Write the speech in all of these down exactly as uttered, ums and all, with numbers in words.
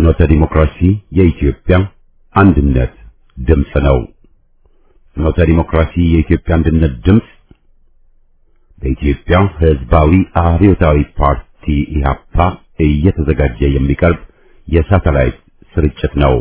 ፍኖተ ዲሞክራሲ የኢትዮጵያ አንድነት ድምፅ ነው። ፍኖተ ዲሞክራሲ የኢትዮጵያ አንድነት ድምፅ በኢትዮጵያ ሕዝባዊ አብዮታዊ ፓርቲ ኢህአፓ እየተዘጋጀ የሚቀርብ የሳተላይት ስርጭት ነው።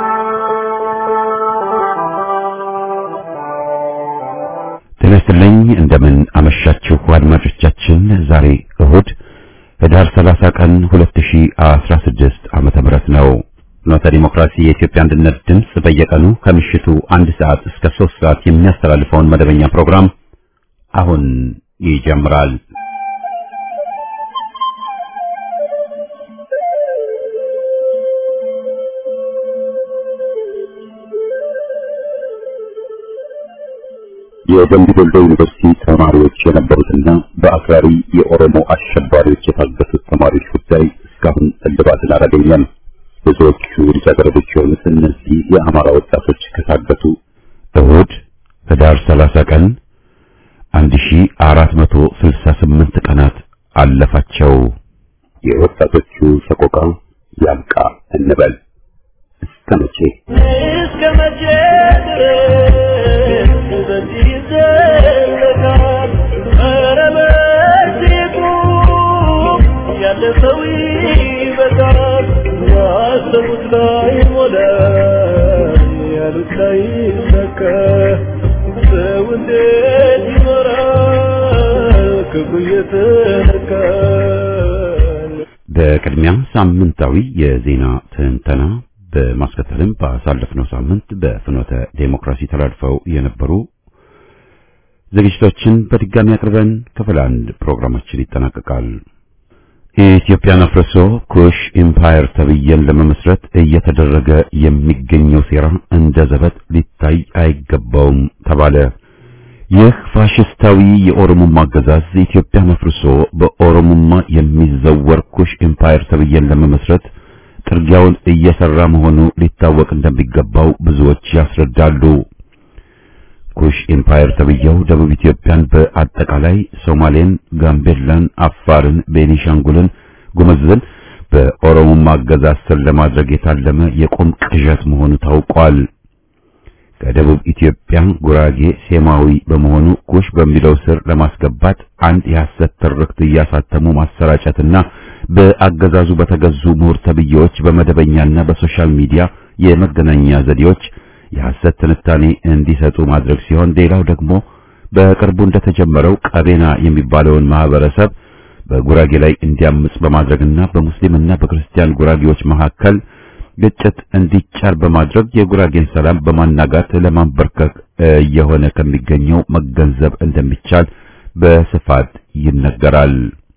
ጤና ይስጥልኝ፣ እንደምን አመሻችሁ አድማጮቻችን። ዛሬ እሁድ ህዳር ሰላሳ ቀን ሁለት ሺህ አስራ ስድስት ዓመተ ምህረት ነው። ፍኖተ ዲሞክራሲ የኢትዮጵያ አንድነት ድምፅ በየቀኑ ከምሽቱ አንድ ሰዓት እስከ ሶስት ሰዓት የሚያስተላልፈውን መደበኛ ፕሮግራም አሁን ይጀምራል። የደምቢ ዶሎ ዩኒቨርሲቲ ተማሪዎች የነበሩትና በአክራሪ የኦሮሞ አሸባሪዎች የታገቱት ተማሪዎች ጉዳይ እስካሁን እልባትን አላገኘም። ብዙዎቹ ልጃገረዶች የሆኑት እነዚህ የአማራ ወጣቶች ከታገቱ እሁድ ህዳር ሰላሳ ቀን አንድ ሺህ አራት መቶ ስልሳ ስምንት ቀናት አለፋቸው። የወጣቶቹ ሰቆቃ ያብቃ እንበል። እስከ መቼ እስከ መቼ ድረስ በዚህ ይዘለቃል? ኧረ በዚሁ ያለፈው ይበቃል። ያሰቡት ላይ ሞላ፣ ያሉት ላይ ሰካ። ሰው እንዴት ይኖራል ክፉ እየተነካ? በቅድሚያ ሳምንታዊ የዜና ትንተና በማስከተልም ባሳለፍነው ሳምንት በፍኖተ ዴሞክራሲ ተላልፈው የነበሩ ዝግጅቶችን በድጋሚ አቅርበን ክፍል አንድ ፕሮግራማችን ይጠናቀቃል። ኢትዮጵያን አፍርሶ ኩሽ ኢምፓየር ተብየን ለመመስረት እየተደረገ የሚገኘው ሴራ እንደ ዘበት ሊታይ አይገባውም ተባለ። ይህ ፋሽስታዊ የኦሮሞማ አገዛዝ ኢትዮጵያን አፍርሶ በኦሮሞማ የሚዘወር ኩሽ ኢምፓየር ተብየን ለመመስረት ጥርጊያውን እየሰራ መሆኑ ሊታወቅ እንደሚገባው ብዙዎች ያስረዳሉ። ኩሽ ኢምፓየር ተብየው ደቡብ ኢትዮጵያን በአጠቃላይ ሶማሌን፣ ጋምቤላን፣ አፋርን፣ ቤኒሻንጉልን፣ ጉምዝን በኦሮሞማ አገዛዝ ስር ለማድረግ የታለመ የቁም ቅዠት መሆኑ ታውቋል። ከደቡብ ኢትዮጵያ ጉራጌ ሴማዊ በመሆኑ ኩሽ በሚለው ስር ለማስገባት አንድ የሐሰት ትርክት እያሳተሙ ማሰራጨትና በአገዛዙ በተገዙ ምሁር ተብዬዎች በመደበኛና በሶሻል ሚዲያ የመገናኛ ዘዴዎች የሐሰት ትንታኔ እንዲሰጡ ማድረግ ሲሆን፣ ሌላው ደግሞ በቅርቡ እንደተጀመረው ቀቤና የሚባለውን ማህበረሰብ በጉራጌ ላይ እንዲያምጽ በማድረግና በሙስሊምና በክርስቲያን ጉራጌዎች መካከል ግጭት እንዲጫር በማድረግ የጉራጌን ሰላም በማናጋት ለማንበርከክ የሆነ ከሚገኘው መገንዘብ እንደሚቻል በስፋት ይነገራል።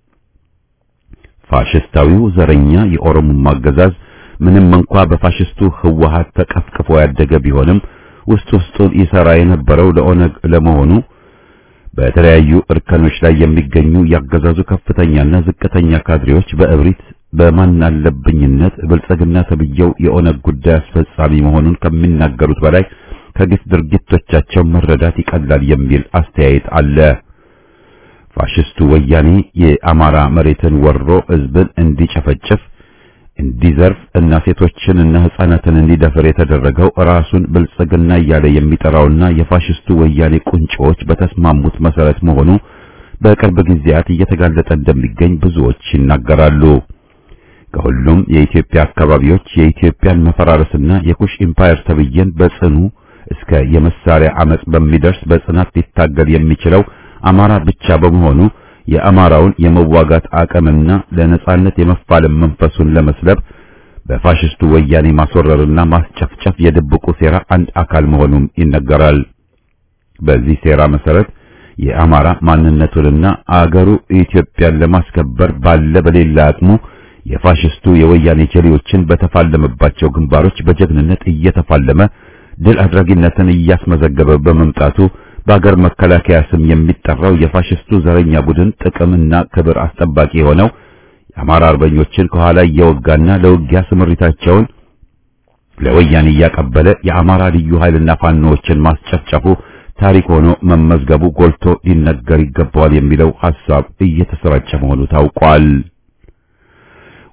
ፋሽስታዊው ዘረኛ የኦሮሞማ አገዛዝ ምንም እንኳ በፋሽስቱ ህወሓት ተቀፍቅፎ ያደገ ቢሆንም ውስጥ ውስጡን ይሰራ የነበረው ለኦነግ ለመሆኑ በተለያዩ እርከኖች ላይ የሚገኙ ያገዛዙ ከፍተኛና ዝቅተኛ ካድሬዎች በእብሪት በማናለብኝነት ብልጽግና ተብየው የኦነግ ጉዳይ አስፈጻሚ መሆኑን ከሚናገሩት በላይ ከግፍ ድርጊቶቻቸው መረዳት ይቀላል የሚል አስተያየት አለ። ፋሽስቱ ወያኔ የአማራ መሬትን ወሮ ህዝብን እንዲጨፈጭፍ፣ እንዲዘርፍ እና ሴቶችን እና ህፃናትን እንዲደፍር የተደረገው ራሱን ብልጽግና እያለ የሚጠራውና የፋሽስቱ ወያኔ ቁንጮዎች በተስማሙት መሰረት መሆኑ በቅርብ ጊዜያት እየተጋለጠ እንደሚገኝ ብዙዎች ይናገራሉ። ከሁሉም የኢትዮጵያ አካባቢዎች የኢትዮጵያን መፈራረስና የኩሽ ኢምፓየር ተብየን በጽኑ እስከ የመሳሪያ አመጽ በሚደርስ በጽናት ሊታገል የሚችለው አማራ ብቻ በመሆኑ የአማራውን የመዋጋት አቅምና ለነጻነት የመፋለም መንፈሱን ለመስለብ በፋሽስቱ ወያኔ ማስወረርና ማስጨፍጨፍ የድብቁ ሴራ አንድ አካል መሆኑም ይነገራል። በዚህ ሴራ መሰረት የአማራ ማንነቱንና አገሩ ኢትዮጵያን ለማስከበር ባለ በሌላ አቅሙ የፋሽስቱ የወያኔ ጀሌዎችን በተፋለመባቸው ግንባሮች በጀግንነት እየተፋለመ ድል አድራጊነትን እያስመዘገበ በመምጣቱ በአገር መከላከያ ስም የሚጠራው የፋሽስቱ ዘረኛ ቡድን ጥቅምና ክብር አስጠባቂ የሆነው የአማራ አርበኞችን ከኋላ እየወጋና ለውጊያ ስምሪታቸውን ለወያኔ እያቀበለ የአማራ ልዩ ኃይልና ፋኖዎችን ማስጨፍጨፉ ታሪክ ሆኖ መመዝገቡ ጎልቶ ሊነገር ይገባዋል የሚለው ሐሳብ እየተሰራጨ መሆኑ ታውቋል።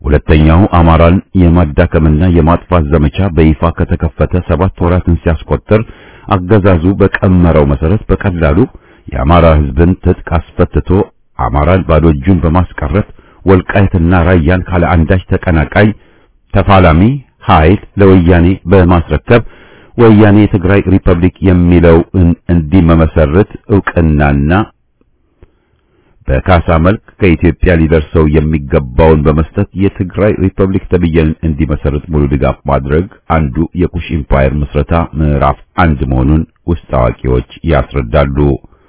ሁለተኛው አማራን የማዳከምና የማጥፋት ዘመቻ በይፋ ከተከፈተ ሰባት ወራትን ሲያስቆጥር አገዛዙ በቀመረው መሰረት በቀላሉ የአማራ ሕዝብን ትጥቅ አስፈትቶ አማራን ባዶ እጁን በማስቀረት ወልቃይትና ራያን ካለ አንዳች ተቀናቃይ ተፋላሚ ኃይል ለወያኔ በማስረከብ ወያኔ የትግራይ ሪፐብሊክ የሚለው እንዲመሰረት ዕውቅናና በካሳ መልክ ከኢትዮጵያ ሊደርሰው የሚገባውን በመስጠት የትግራይ ሪፐብሊክ ተብዬን እንዲመሰረት ሙሉ ድጋፍ ማድረግ አንዱ የኩሽ ኢምፓየር ምስረታ ምዕራፍ አንድ መሆኑን ውስጥ አዋቂዎች ያስረዳሉ።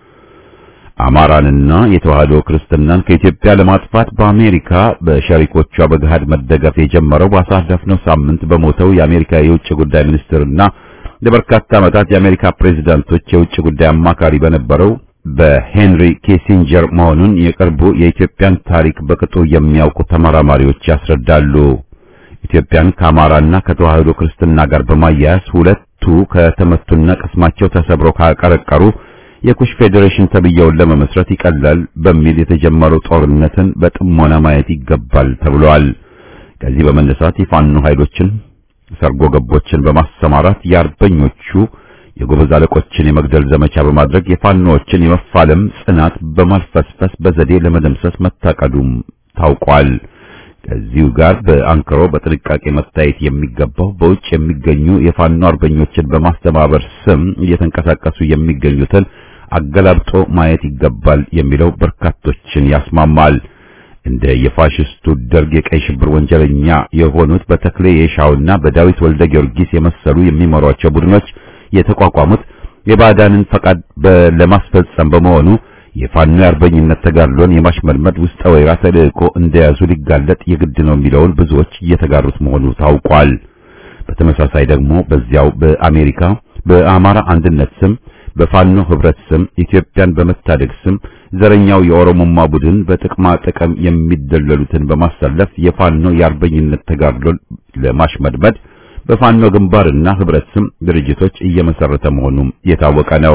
አማራንና የተዋህዶ ክርስትናን ከኢትዮጵያ ለማጥፋት በአሜሪካ በሸሪኮቿ በገሃድ መደገፍ የጀመረው ባሳለፍነው ሳምንት በሞተው የአሜሪካ የውጭ ጉዳይ ሚኒስትርና ለበርካታ ዓመታት የአሜሪካ ፕሬዝዳንቶች የውጭ ጉዳይ አማካሪ በነበረው በሄንሪ ኪሲንጀር መሆኑን የቅርቡ የኢትዮጵያን ታሪክ በቅጡ የሚያውቁ ተመራማሪዎች ያስረዳሉ። ኢትዮጵያን ከአማራና ከተዋህዶ ክርስትና ጋር በማያያዝ ሁለቱ ከተመቱና ቅስማቸው ተሰብሮ ካቀረቀሩ የኩሽ ፌዴሬሽን ተብየውን ለመመስረት ይቀላል በሚል የተጀመረው ጦርነትን በጥሞና ማየት ይገባል ተብሏል። ከዚህ በመነሳት የፋኖ ኃይሎችን ሰርጎ ገቦችን በማሰማራት የአርበኞቹ የጎበዝ አለቆችን የመግደል ዘመቻ በማድረግ የፋኖዎችን የመፋለም ጽናት በማልፈስፈስ በዘዴ ለመደምሰስ መታቀዱም ታውቋል። ከዚሁ ጋር በአንክሮ በጥንቃቄ መታየት የሚገባው በውጭ የሚገኙ የፋኖ አርበኞችን በማስተባበር ስም እየተንቀሳቀሱ የሚገኙትን አገላብጦ ማየት ይገባል የሚለው በርካቶችን ያስማማል። እንደ የፋሽስቱ ደርግ የቀይ ሽብር ወንጀለኛ የሆኑት በተክሌ የሻውና በዳዊት ወልደ ጊዮርጊስ የመሰሉ የሚመሯቸው ቡድኖች የተቋቋሙት የባዕዳንን ፈቃድ ለማስፈጸም በመሆኑ የፋኖ የአርበኝነት ተጋድሎን የማሽመድመድ ውስጠ ወይራ ተልእኮ እንደያዙ ሊጋለጥ የግድ ነው የሚለውን ብዙዎች እየተጋሩት መሆኑ ታውቋል። በተመሳሳይ ደግሞ በዚያው በአሜሪካ በአማራ አንድነት ስም በፋኖ ህብረት ስም ኢትዮጵያን በመታደግ ስም ዘረኛው የኦሮሞማ ቡድን በጥቅማ ጥቅም የሚደለሉትን በማሰለፍ የፋኖ የአርበኝነት ተጋድሎን ለማሽመድመድ በፋኖ ግንባርና ህብረት ስም ድርጅቶች እየመሰረተ መሆኑም የታወቀ ነው።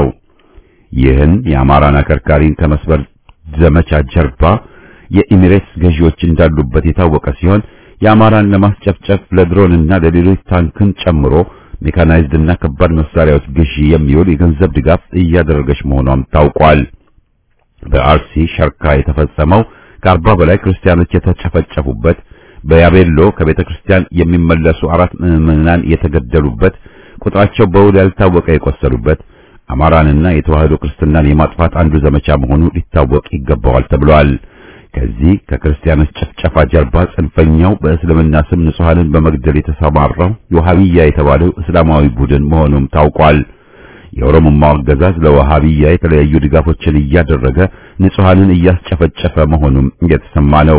ይህን የአማራን አከርካሪን ከመስበር ዘመቻ ጀርባ የኢሚሬትስ ገዢዎች እንዳሉበት የታወቀ ሲሆን የአማራን ለማስጨፍጨፍ ለድሮንና ለሌሎች ታንክን ጨምሮ ሜካናይዝድና ከባድ መሳሪያዎች ግዢ የሚውል የገንዘብ ድጋፍ እያደረገች መሆኗም ታውቋል። በአርሲ ሸርካ የተፈጸመው ከአርባ በላይ ክርስቲያኖች የተጨፈጨፉበት፣ በያቤሎ ከቤተ ክርስቲያን የሚመለሱ አራት ምዕመናን የተገደሉበት፣ ቁጥራቸው በውል ያልታወቀ የቆሰሉበት አማራንና የተዋህዶ ክርስትናን የማጥፋት አንዱ ዘመቻ መሆኑ ሊታወቅ ይገባዋል ተብሏል። ከዚህ ከክርስቲያኖች ጭፍጨፋ ጀርባ ጽንፈኛው በእስልምና ስም ንጹሃንን በመግደል የተሰማራው የወሃቢያ የተባለው እስላማዊ ቡድን መሆኑም ታውቋል። የኦሮሞማው አገዛዝ ለወሃቢያ የተለያዩ ድጋፎችን እያደረገ ንጹሃንን እያስጨፈጨፈ መሆኑም እየተሰማ ነው።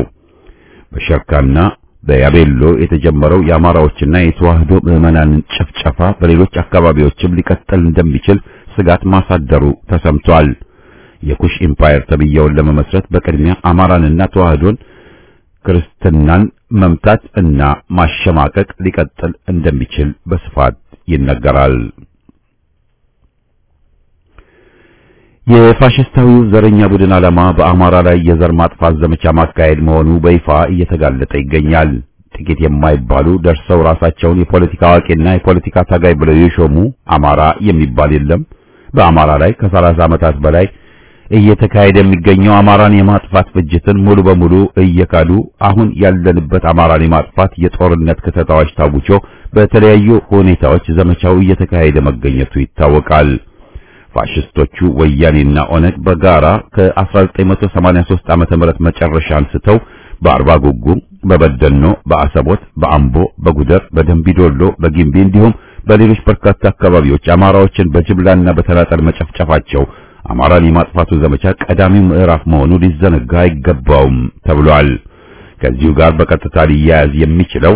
በሸርካና በያቤሎ የተጀመረው የአማራዎችና የተዋህዶ ምዕመናንን ጭፍጨፋ በሌሎች አካባቢዎችም ሊቀጥል እንደሚችል ስጋት ማሳደሩ ተሰምቷል። የኩሽ ኢምፓየር ተብየውን ለመመስረት በቅድሚያ አማራንና ተዋህዶን ክርስትናን መምታት እና ማሸማቀቅ ሊቀጥል እንደሚችል በስፋት ይነገራል። የፋሽስታዊው ዘረኛ ቡድን ዓላማ በአማራ ላይ የዘር ማጥፋት ዘመቻ ማካሄድ መሆኑ በይፋ እየተጋለጠ ይገኛል። ጥቂት የማይባሉ ደርሰው ራሳቸውን የፖለቲካ አዋቂና የፖለቲካ ታጋይ ብለው የሾሙ አማራ የሚባል የለም። በአማራ ላይ ከሰላሳ ዓመታት በላይ እየተካሄደ የሚገኘው አማራን የማጥፋት ፍጅትን ሙሉ በሙሉ እየካዱ አሁን ያለንበት አማራን የማጥፋት የጦርነት ከተታዎች ታውጆ በተለያዩ ሁኔታዎች ዘመቻው እየተካሄደ መገኘቱ ይታወቃል። ፋሽስቶቹ ወያኔና ኦነግ በጋራ ከ1983 ዓመተ ምህረት መጨረሻ አንስተው በአርባ ጉጉ፣ በበደኖ፣ በአሰቦት፣ በአምቦ፣ በጉደር፣ በደምቢዶሎ፣ በጊምቢ እንዲሁም በሌሎች በርካታ አካባቢዎች አማራዎችን በጅምላና በተናጠል መጨፍጨፋቸው አማራን የማጥፋቱ ዘመቻ ቀዳሚው ምዕራፍ መሆኑ ሊዘነጋ አይገባውም ተብሏል። ከዚሁ ጋር በቀጥታ ሊያያዝ የሚችለው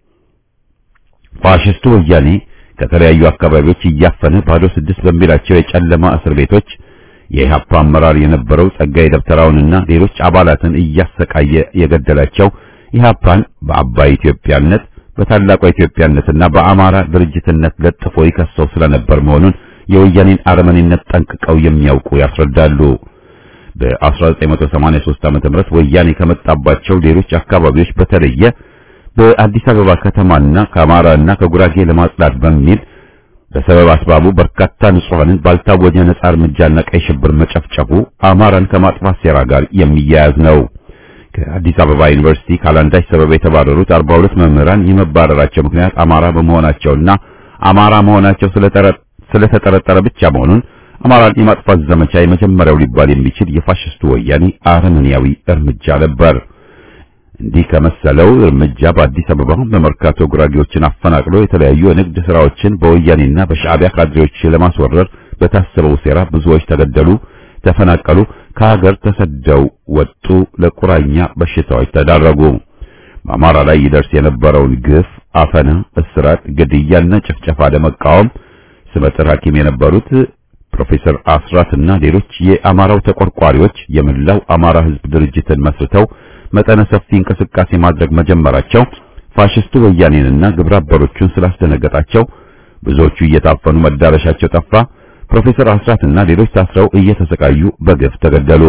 ፋሽስቱ ወያኔ ከተለያዩ አካባቢዎች እያፈነ ባዶ ስድስት በሚላቸው የጨለማ እስር ቤቶች የኢህአፓ አመራር የነበረው ጸጋዬ ደብተራውንና ሌሎች አባላትን እያሰቃየ የገደላቸው ኢህአፓን በአባይ ኢትዮጵያነት በታላቋ ኢትዮጵያነትና በአማራ ድርጅትነት ለጥፎ ይከሰው ስለነበር መሆኑን የወያኔን አረመኔነት ጠንቅቀው የሚያውቁ ያስረዳሉ። በ1983 ዓመተ ምህረት ወያኔ ከመጣባቸው ሌሎች አካባቢዎች በተለየ በአዲስ አበባ ከተማና ከአማራና ከጉራጌ ለማጽዳት በሚል በሰበብ አስባቡ በርካታ ንጹሃንን ባልታወጀ ነጻ እርምጃና ቀይ ሽብር መጨፍጨፉ አማራን ከማጥፋት ሴራ ጋር የሚያያዝ ነው። ከአዲስ አበባ ዩኒቨርሲቲ ካላንዳች ሰበብ የተባረሩት አርባ ሁለት መምህራን የመባረራቸው ምክንያት አማራ በመሆናቸውና አማራ መሆናቸው ስለተጠረጠረ ብቻ መሆኑን አማራን የማጥፋት ዘመቻ የመጀመሪያው ሊባል የሚችል የፋሽስቱ ወያኔ አረመኔያዊ እርምጃ ነበር። እንዲህ ከመሰለው እርምጃ በአዲስ አበባ በመርካቶ ጉራጌዎችን አፈናቅሎ የተለያዩ የንግድ ስራዎችን በወያኔና በሻዕቢያ ካድሬዎች ለማስወረር በታሰበው ሴራ ብዙዎች ተገደሉ፣ ተፈናቀሉ፣ ከሀገር ተሰደው ወጡ፣ ለቁራኛ በሽታዎች ተዳረጉ። በአማራ ላይ ይደርስ የነበረውን ግፍ፣ አፈና፣ እስራት፣ ግድያና ጭፍጨፋ ለመቃወም ስመጥር ሐኪም የነበሩት ፕሮፌሰር አስራትና ሌሎች የአማራው ተቆርቋሪዎች የመላው አማራ ሕዝብ ድርጅትን መስርተው መጠነ ሰፊ እንቅስቃሴ ማድረግ መጀመራቸው ፋሽስቱ ወያኔንና ግብረ አበሮቹን ስላስደነገጣቸው ብዙዎቹ እየታፈኑ መዳረሻቸው ጠፋ። ፕሮፌሰር አስራትና ሌሎች ታስረው እየተሰቃዩ በግፍ ተገደሉ።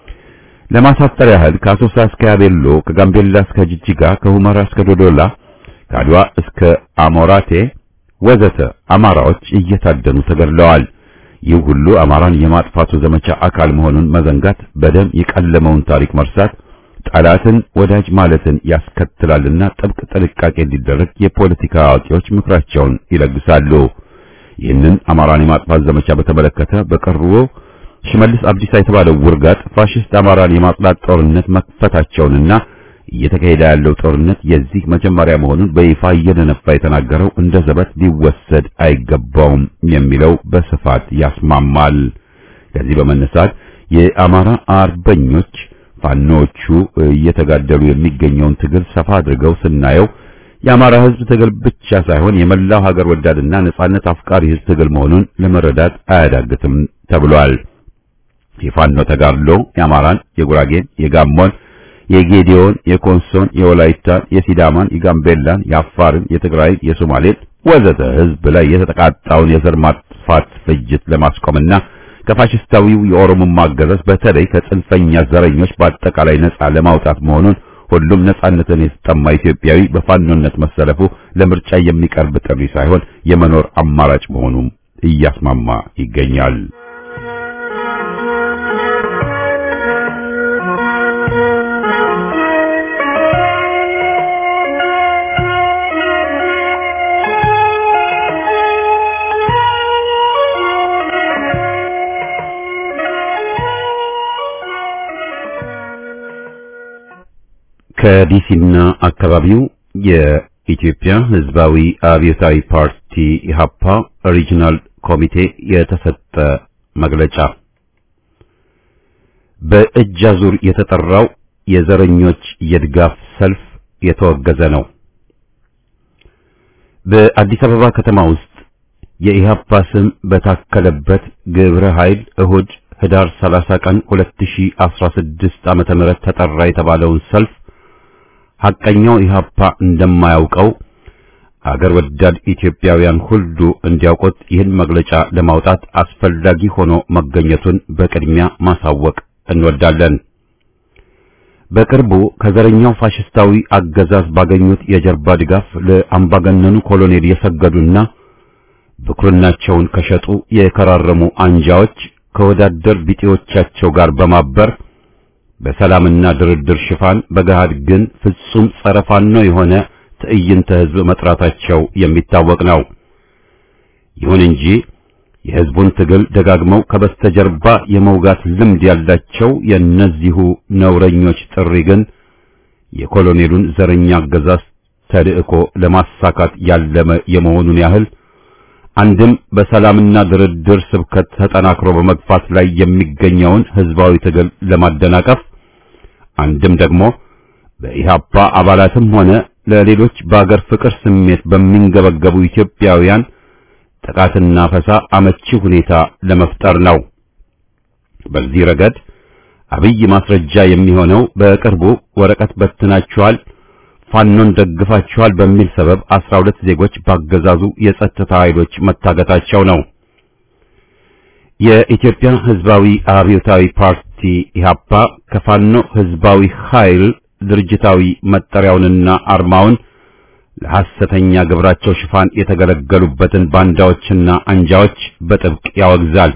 ለማሳጠር ያህል ከአሶሳ እስከ ያቤሎ፣ ከጋምቤላ እስከ ጅጅጋ፣ ከሁመራ እስከ ዶዶላ፣ ከአድዋ እስከ አሞራቴ ወዘተ አማራዎች እየታደኑ ተገድለዋል። ይህ ሁሉ አማራን የማጥፋቱ ዘመቻ አካል መሆኑን መዘንጋት በደም የቀለመውን ታሪክ መርሳት ጠላትን ወዳጅ ማለትን ያስከትላልና ጥብቅ ጥንቃቄ እንዲደረግ የፖለቲካ አዋቂዎች ምክራቸውን ይለግሳሉ። ይህንን አማራን የማጥፋት ዘመቻ በተመለከተ በቅርቡ ሽመልስ አብዲሳ የተባለው ውርጋጥ ፋሽስት አማራን የማጥላት ጦርነት መክፈታቸውንና እየተካሄደ ያለው ጦርነት የዚህ መጀመሪያ መሆኑን በይፋ እየደነፋ የተናገረው እንደ ዘበት ሊወሰድ አይገባውም የሚለው በስፋት ያስማማል። ከዚህ በመነሳት የአማራ አርበኞች ፋኖቹ እየተጋደሉ የሚገኘውን ትግል ሰፋ አድርገው ስናየው የአማራ ሕዝብ ትግል ብቻ ሳይሆን የመላው ሀገር ወዳድና ነጻነት አፍቃሪ ሕዝብ ትግል መሆኑን ለመረዳት አያዳግትም ተብሏል። የፋኖ ተጋድሎ የአማራን፣ የጉራጌን፣ የጋሞን፣ የጌዲዮን፣ የኮንሶን፣ የወላይታን፣ የሲዳማን፣ የጋምቤላን፣ የአፋርን፣ የትግራይን፣ የሶማሌን ወዘተ ሕዝብ ላይ የተጠቃጣውን የዘር ማጥፋት ፍጅት ለማስቆምና ከፋሽስታዊው የኦሮሞማ አገዛዝ በተለይ ከጽንፈኛ ዘረኞች በአጠቃላይ ነጻ ለማውጣት መሆኑን ሁሉም ነጻነትን የተጠማ ኢትዮጵያዊ በፋኖነት መሰለፉ ለምርጫ የሚቀርብ ጥሪ ሳይሆን የመኖር አማራጭ መሆኑን እያስማማ ይገኛል። ከዲሲና አካባቢው የኢትዮጵያ ሕዝባዊ አብዮታዊ ፓርቲ ኢሃፓ ሪጂናል ኮሚቴ የተሰጠ መግለጫ። በእጅ አዙር የተጠራው የዘረኞች የድጋፍ ሰልፍ የተወገዘ ነው። በአዲስ አበባ ከተማ ውስጥ የኢሃፓ ስም በታከለበት ግብረ ኃይል እሁድ ህዳር ሰላሳ ቀን ሁለት ሺህ አስራ ስድስት ዓመተ ምህረት ተጠራ የተባለውን ሰልፍ ሐቀኛው ኢሃፓ እንደማያውቀው አገር ወዳድ ኢትዮጵያውያን ሁሉ እንዲያውቁት ይህን መግለጫ ለማውጣት አስፈላጊ ሆኖ መገኘቱን በቅድሚያ ማሳወቅ እንወዳለን። በቅርቡ ከዘረኛው ፋሽስታዊ አገዛዝ ባገኙት የጀርባ ድጋፍ ለአምባገነኑ ኮሎኔል የሰገዱና ብኩርናቸውን ከሸጡ የከራረሙ አንጃዎች ከወዳደር ቢጤዎቻቸው ጋር በማበር በሰላምና ድርድር ሽፋን በገሃድ ግን ፍጹም ጸረ ፋኖ የሆነ ትዕይንተ ህዝብ መጥራታቸው የሚታወቅ ነው። ይሁን እንጂ የህዝቡን ትግል ደጋግመው ከበስተጀርባ የመውጋት ልምድ ያላቸው የእነዚሁ ነውረኞች ጥሪ ግን የኮሎኔሉን ዘረኛ አገዛዝ ተልእኮ ለማሳካት ያለመ የመሆኑን ያህል አንድም በሰላምና ድርድር ስብከት ተጠናክሮ በመግፋት ላይ የሚገኘውን ህዝባዊ ትግል ለማደናቀፍ አንድም ደግሞ በኢሃፓ አባላትም ሆነ ለሌሎች በአገር ፍቅር ስሜት በሚንገበገቡ ኢትዮጵያውያን ጥቃትና ፈሳ አመቺ ሁኔታ ለመፍጠር ነው። በዚህ ረገድ አብይ ማስረጃ የሚሆነው በቅርቡ ወረቀት በትናቸዋል፣ ፋኖን ደግፋቸዋል በሚል ሰበብ አስራ ሁለት ዜጎች ባገዛዙ የጸጥታ ኃይሎች መታገታቸው ነው። የኢትዮጵያ ህዝባዊ አብዮታዊ ፓርቲ ኢሃፓ ከፋኖ ህዝባዊ ኃይል ድርጅታዊ መጠሪያውንና አርማውን ለሐሰተኛ ግብራቸው ሽፋን የተገለገሉበትን ባንዳዎችና አንጃዎች በጥብቅ ያወግዛል።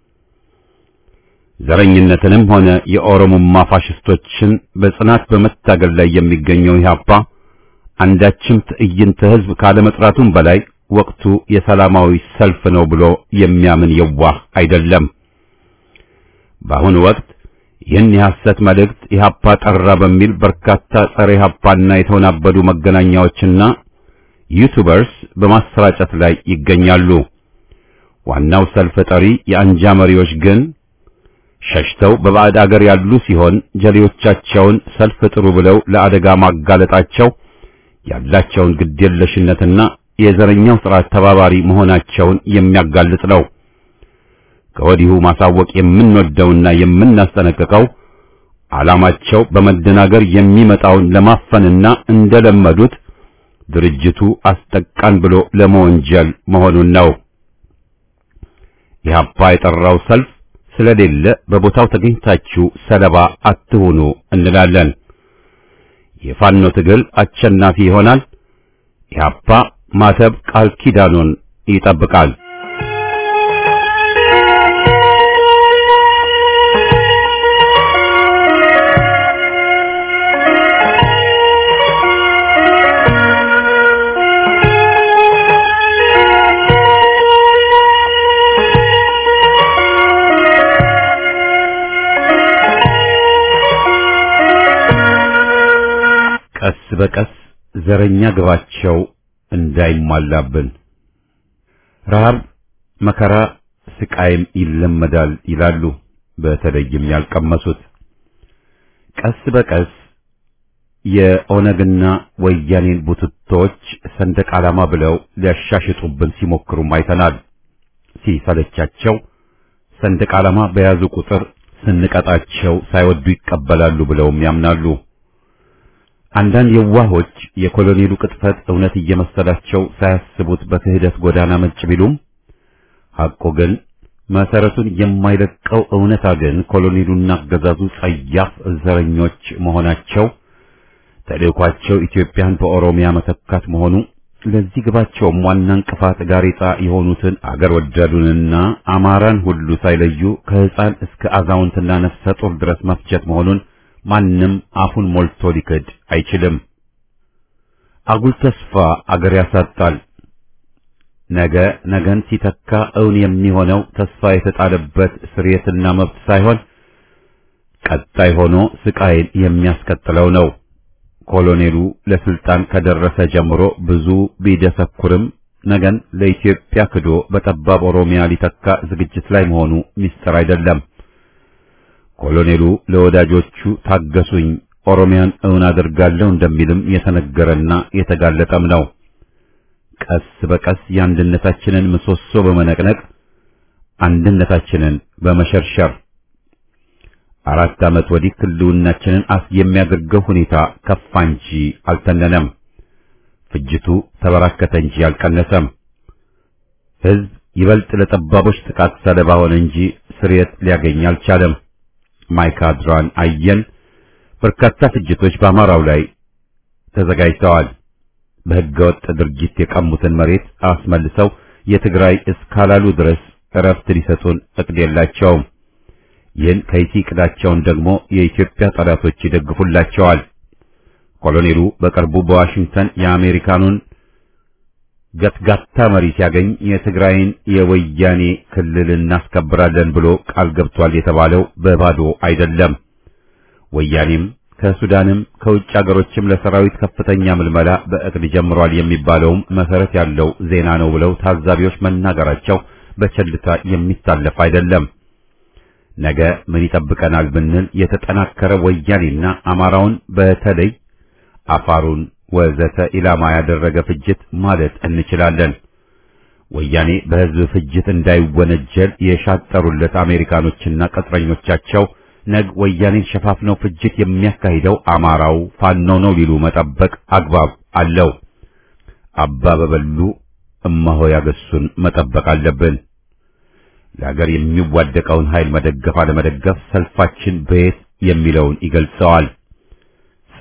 ዘረኝነትንም ሆነ የኦሮሞማ ፋሽስቶችን በጽናት በመታገል ላይ የሚገኘው ኢህአፓ አንዳችም ትዕይንተ ህዝብ ካለመጥራቱም በላይ ወቅቱ የሰላማዊ ሰልፍ ነው ብሎ የሚያምን የዋህ አይደለም። በአሁኑ ወቅት ይህን የሐሰት መልእክት ኢህአፓ ጠራ በሚል በርካታ ጸረ ኢህአፓና የተወናበዱ መገናኛዎችና ዩቲዩበርስ በማሰራጨት ላይ ይገኛሉ። ዋናው ሰልፍ ጠሪ የአንጃ መሪዎች ግን ሸሽተው በባዕድ አገር ያሉ ሲሆን ጀሌዎቻቸውን ሰልፍ ጥሩ ብለው ለአደጋ ማጋለጣቸው ያላቸውን ግዴለሽነትና የዘረኛው ስርዓት ተባባሪ መሆናቸውን የሚያጋልጥ ነው። ከወዲሁ ማሳወቅ የምንወደውና የምናስጠነቅቀው ዓላማቸው በመደናገር የሚመጣውን ለማፈንና እንደለመዱት ድርጅቱ አስጠቃን ብሎ ለመወንጀል መሆኑን ነው። ኢህአፓ የጠራው ሰልፍ ስለሌለ በቦታው ተገኝታችሁ ሰለባ አትሁኑ እንላለን። የፋኖ ትግል አሸናፊ ይሆናል። ኢህአፓ ማተብ ቃል ኪዳኑን ይጠብቃል። ቀስ በቀስ ዘረኛ ግባቸው እንዳይሟላብን ረሃብ፣ መከራ፣ ስቃይም ይለመዳል ይላሉ በተለይም ያልቀመሱት። ቀስ በቀስ የኦነግና ወያኔን ቡትቶች ሰንደቅ ዓላማ ብለው ሊያሻሽጡብን ሲሞክሩም አይተናል። ሲሰለቻቸው ሰንደቅ ዓላማ በያዙ ቁጥር ስንቀጣቸው ሳይወዱ ይቀበላሉ ብለውም ያምናሉ። አንዳንድ የዋሆች የኮሎኔሉ ቅጥፈት እውነት እየመሰላቸው ሳያስቡት በክህደት ጎዳና መጭ ቢሉም ሐቁ ግን መሰረቱን የማይለቀው እውነታ ግን ኮሎኔሉና አገዛዙ ጸያፍ ዘረኞች መሆናቸው፣ ተልዕኳቸው ኢትዮጵያን በኦሮሚያ መተካት መሆኑ፣ ለዚህ ግባቸውም ዋና እንቅፋት ጋሬጣ የሆኑትን አገር ወዳዱንና አማራን ሁሉ ሳይለዩ ከሕፃን እስከ አዛውንትና ነፍሰ ጡር ድረስ መፍጀት መሆኑን ማንም አፉን ሞልቶ ሊክድ አይችልም። አጉል ተስፋ አገር ያሳጣል። ነገ ነገን ሲተካ እውን የሚሆነው ተስፋ የተጣለበት ስርየትና መብት ሳይሆን ቀጣይ ሆኖ ስቃይን የሚያስከትለው ነው። ኮሎኔሉ ለስልጣን ከደረሰ ጀምሮ ብዙ ቢደሰኩርም ነገን ለኢትዮጵያ ክዶ በጠባብ ኦሮሚያ ሊተካ ዝግጅት ላይ መሆኑ ሚስጥር አይደለም። ኮሎኔሉ ለወዳጆቹ ታገሱኝ ኦሮሚያን እውን አደርጋለሁ እንደሚልም የተነገረና የተጋለጠም ነው። ቀስ በቀስ የአንድነታችንን ምሰሶ በመነቅነቅ አንድነታችንን በመሸርሸር አራት ዓመት ወዲህ ህልውናችንን አስ የሚያደርገው ሁኔታ ከፋ እንጂ አልተነነም። ፍጅቱ ተበራከተ እንጂ አልቀነሰም። ህዝብ ይበልጥ ለጠባቦች ጥቃት ሰለባ ሆነ እንጂ ስርየት ሊያገኝ አልቻለም። ማይካድራን አየን። በርካታ ፍጅቶች በአማራው ላይ ተዘጋጅተዋል። በህገወጥ ድርጊት የቀሙትን መሬት አስመልሰው የትግራይ እስካላሉ ድረስ እረፍት ሊሰጡን እቅድ የላቸውም። ይህን ከይሲ እቅዳቸውን ደግሞ የኢትዮጵያ ጠላቶች ይደግፉላቸዋል። ኮሎኔሉ በቅርቡ በዋሽንግተን የአሜሪካኑን ገትጋታ መሪ ሲያገኝ የትግራይን የወያኔ ክልል እናስከብራለን ብሎ ቃል ገብቷል የተባለው በባዶ አይደለም። ወያኔም ከሱዳንም ከውጭ አገሮችም ለሰራዊት ከፍተኛ ምልመላ በእቅድ ጀምሯል የሚባለውም መሰረት ያለው ዜና ነው ብለው ታዛቢዎች መናገራቸው በቸልታ የሚታለፍ አይደለም። ነገ ምን ይጠብቀናል ብንል የተጠናከረ ወያኔና አማራውን በተለይ አፋሩን ወዘተ ኢላማ ያደረገ ፍጅት ማለት እንችላለን። ወያኔ በህዝብ ፍጅት እንዳይወነጀል የሻጠሩለት አሜሪካኖችና ቅጥረኞቻቸው ነግ ወያኔን ሸፋፍነው ፍጅት የሚያካሂደው አማራው ፋኖ ነው ሊሉ መጠበቅ አግባብ አለው። አባ በበሉ እማሆ ያገሱን መጠበቅ አለብን። ለሀገር የሚዋደቀውን ኃይል መደገፍ አለመደገፍ ሰልፋችን በየት የሚለውን ይገልጸዋል።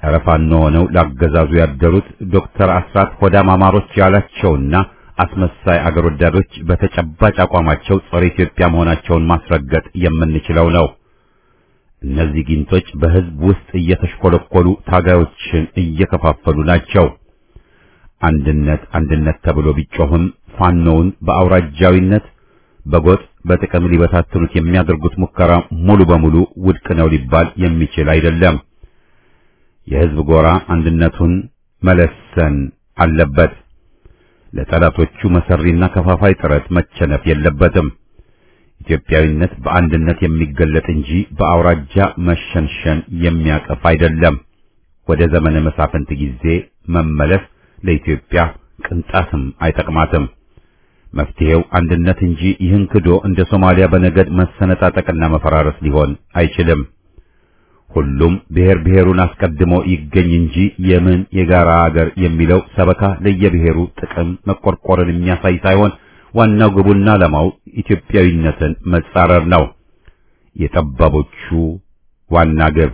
ጸረ ፋኖ ሆነው ላገዛዙ ያደሩት ዶክተር አስራት ሆዳም አማሮች ያላቸውና አስመሳይ አገር ወዳዶች በተጨባጭ አቋማቸው ጸረ ኢትዮጵያ መሆናቸውን ማስረገጥ የምንችለው ነው። እነዚህ ጊንቶች በህዝብ ውስጥ እየተሽኮለኮሉ ታጋዮችን እየከፋፈሉ ናቸው። አንድነት አንድነት ተብሎ ቢጮህም ፋኖውን በአውራጃዊነት በጎጥ በጥቅም ሊበታትኑት የሚያደርጉት ሙከራ ሙሉ በሙሉ ውድቅ ነው ሊባል የሚችል አይደለም። የህዝብ ጎራ አንድነቱን መለሰን አለበት። ለጠላቶቹ መሰሪና ከፋፋይ ጥረት መቸነፍ የለበትም። ኢትዮጵያዊነት በአንድነት የሚገለጥ እንጂ በአውራጃ መሸንሸን የሚያቀፍ አይደለም። ወደ ዘመነ መሳፍንት ጊዜ መመለስ ለኢትዮጵያ ቅንጣትም አይጠቅማትም። መፍትሄው አንድነት እንጂ ይህን ክዶ እንደ ሶማሊያ በነገድ መሰነጣጠቅና መፈራረስ ሊሆን አይችልም። ሁሉም ብሔር ብሔሩን አስቀድሞ ይገኝ እንጂ የምን የጋራ ሀገር የሚለው ሰበካ ለየብሔሩ ጥቅም መቆርቆርን የሚያሳይ ሳይሆን ዋናው ግቡና ዓላማው ኢትዮጵያዊነትን መጻረር ነው። የጠባቦቹ ዋና ግብ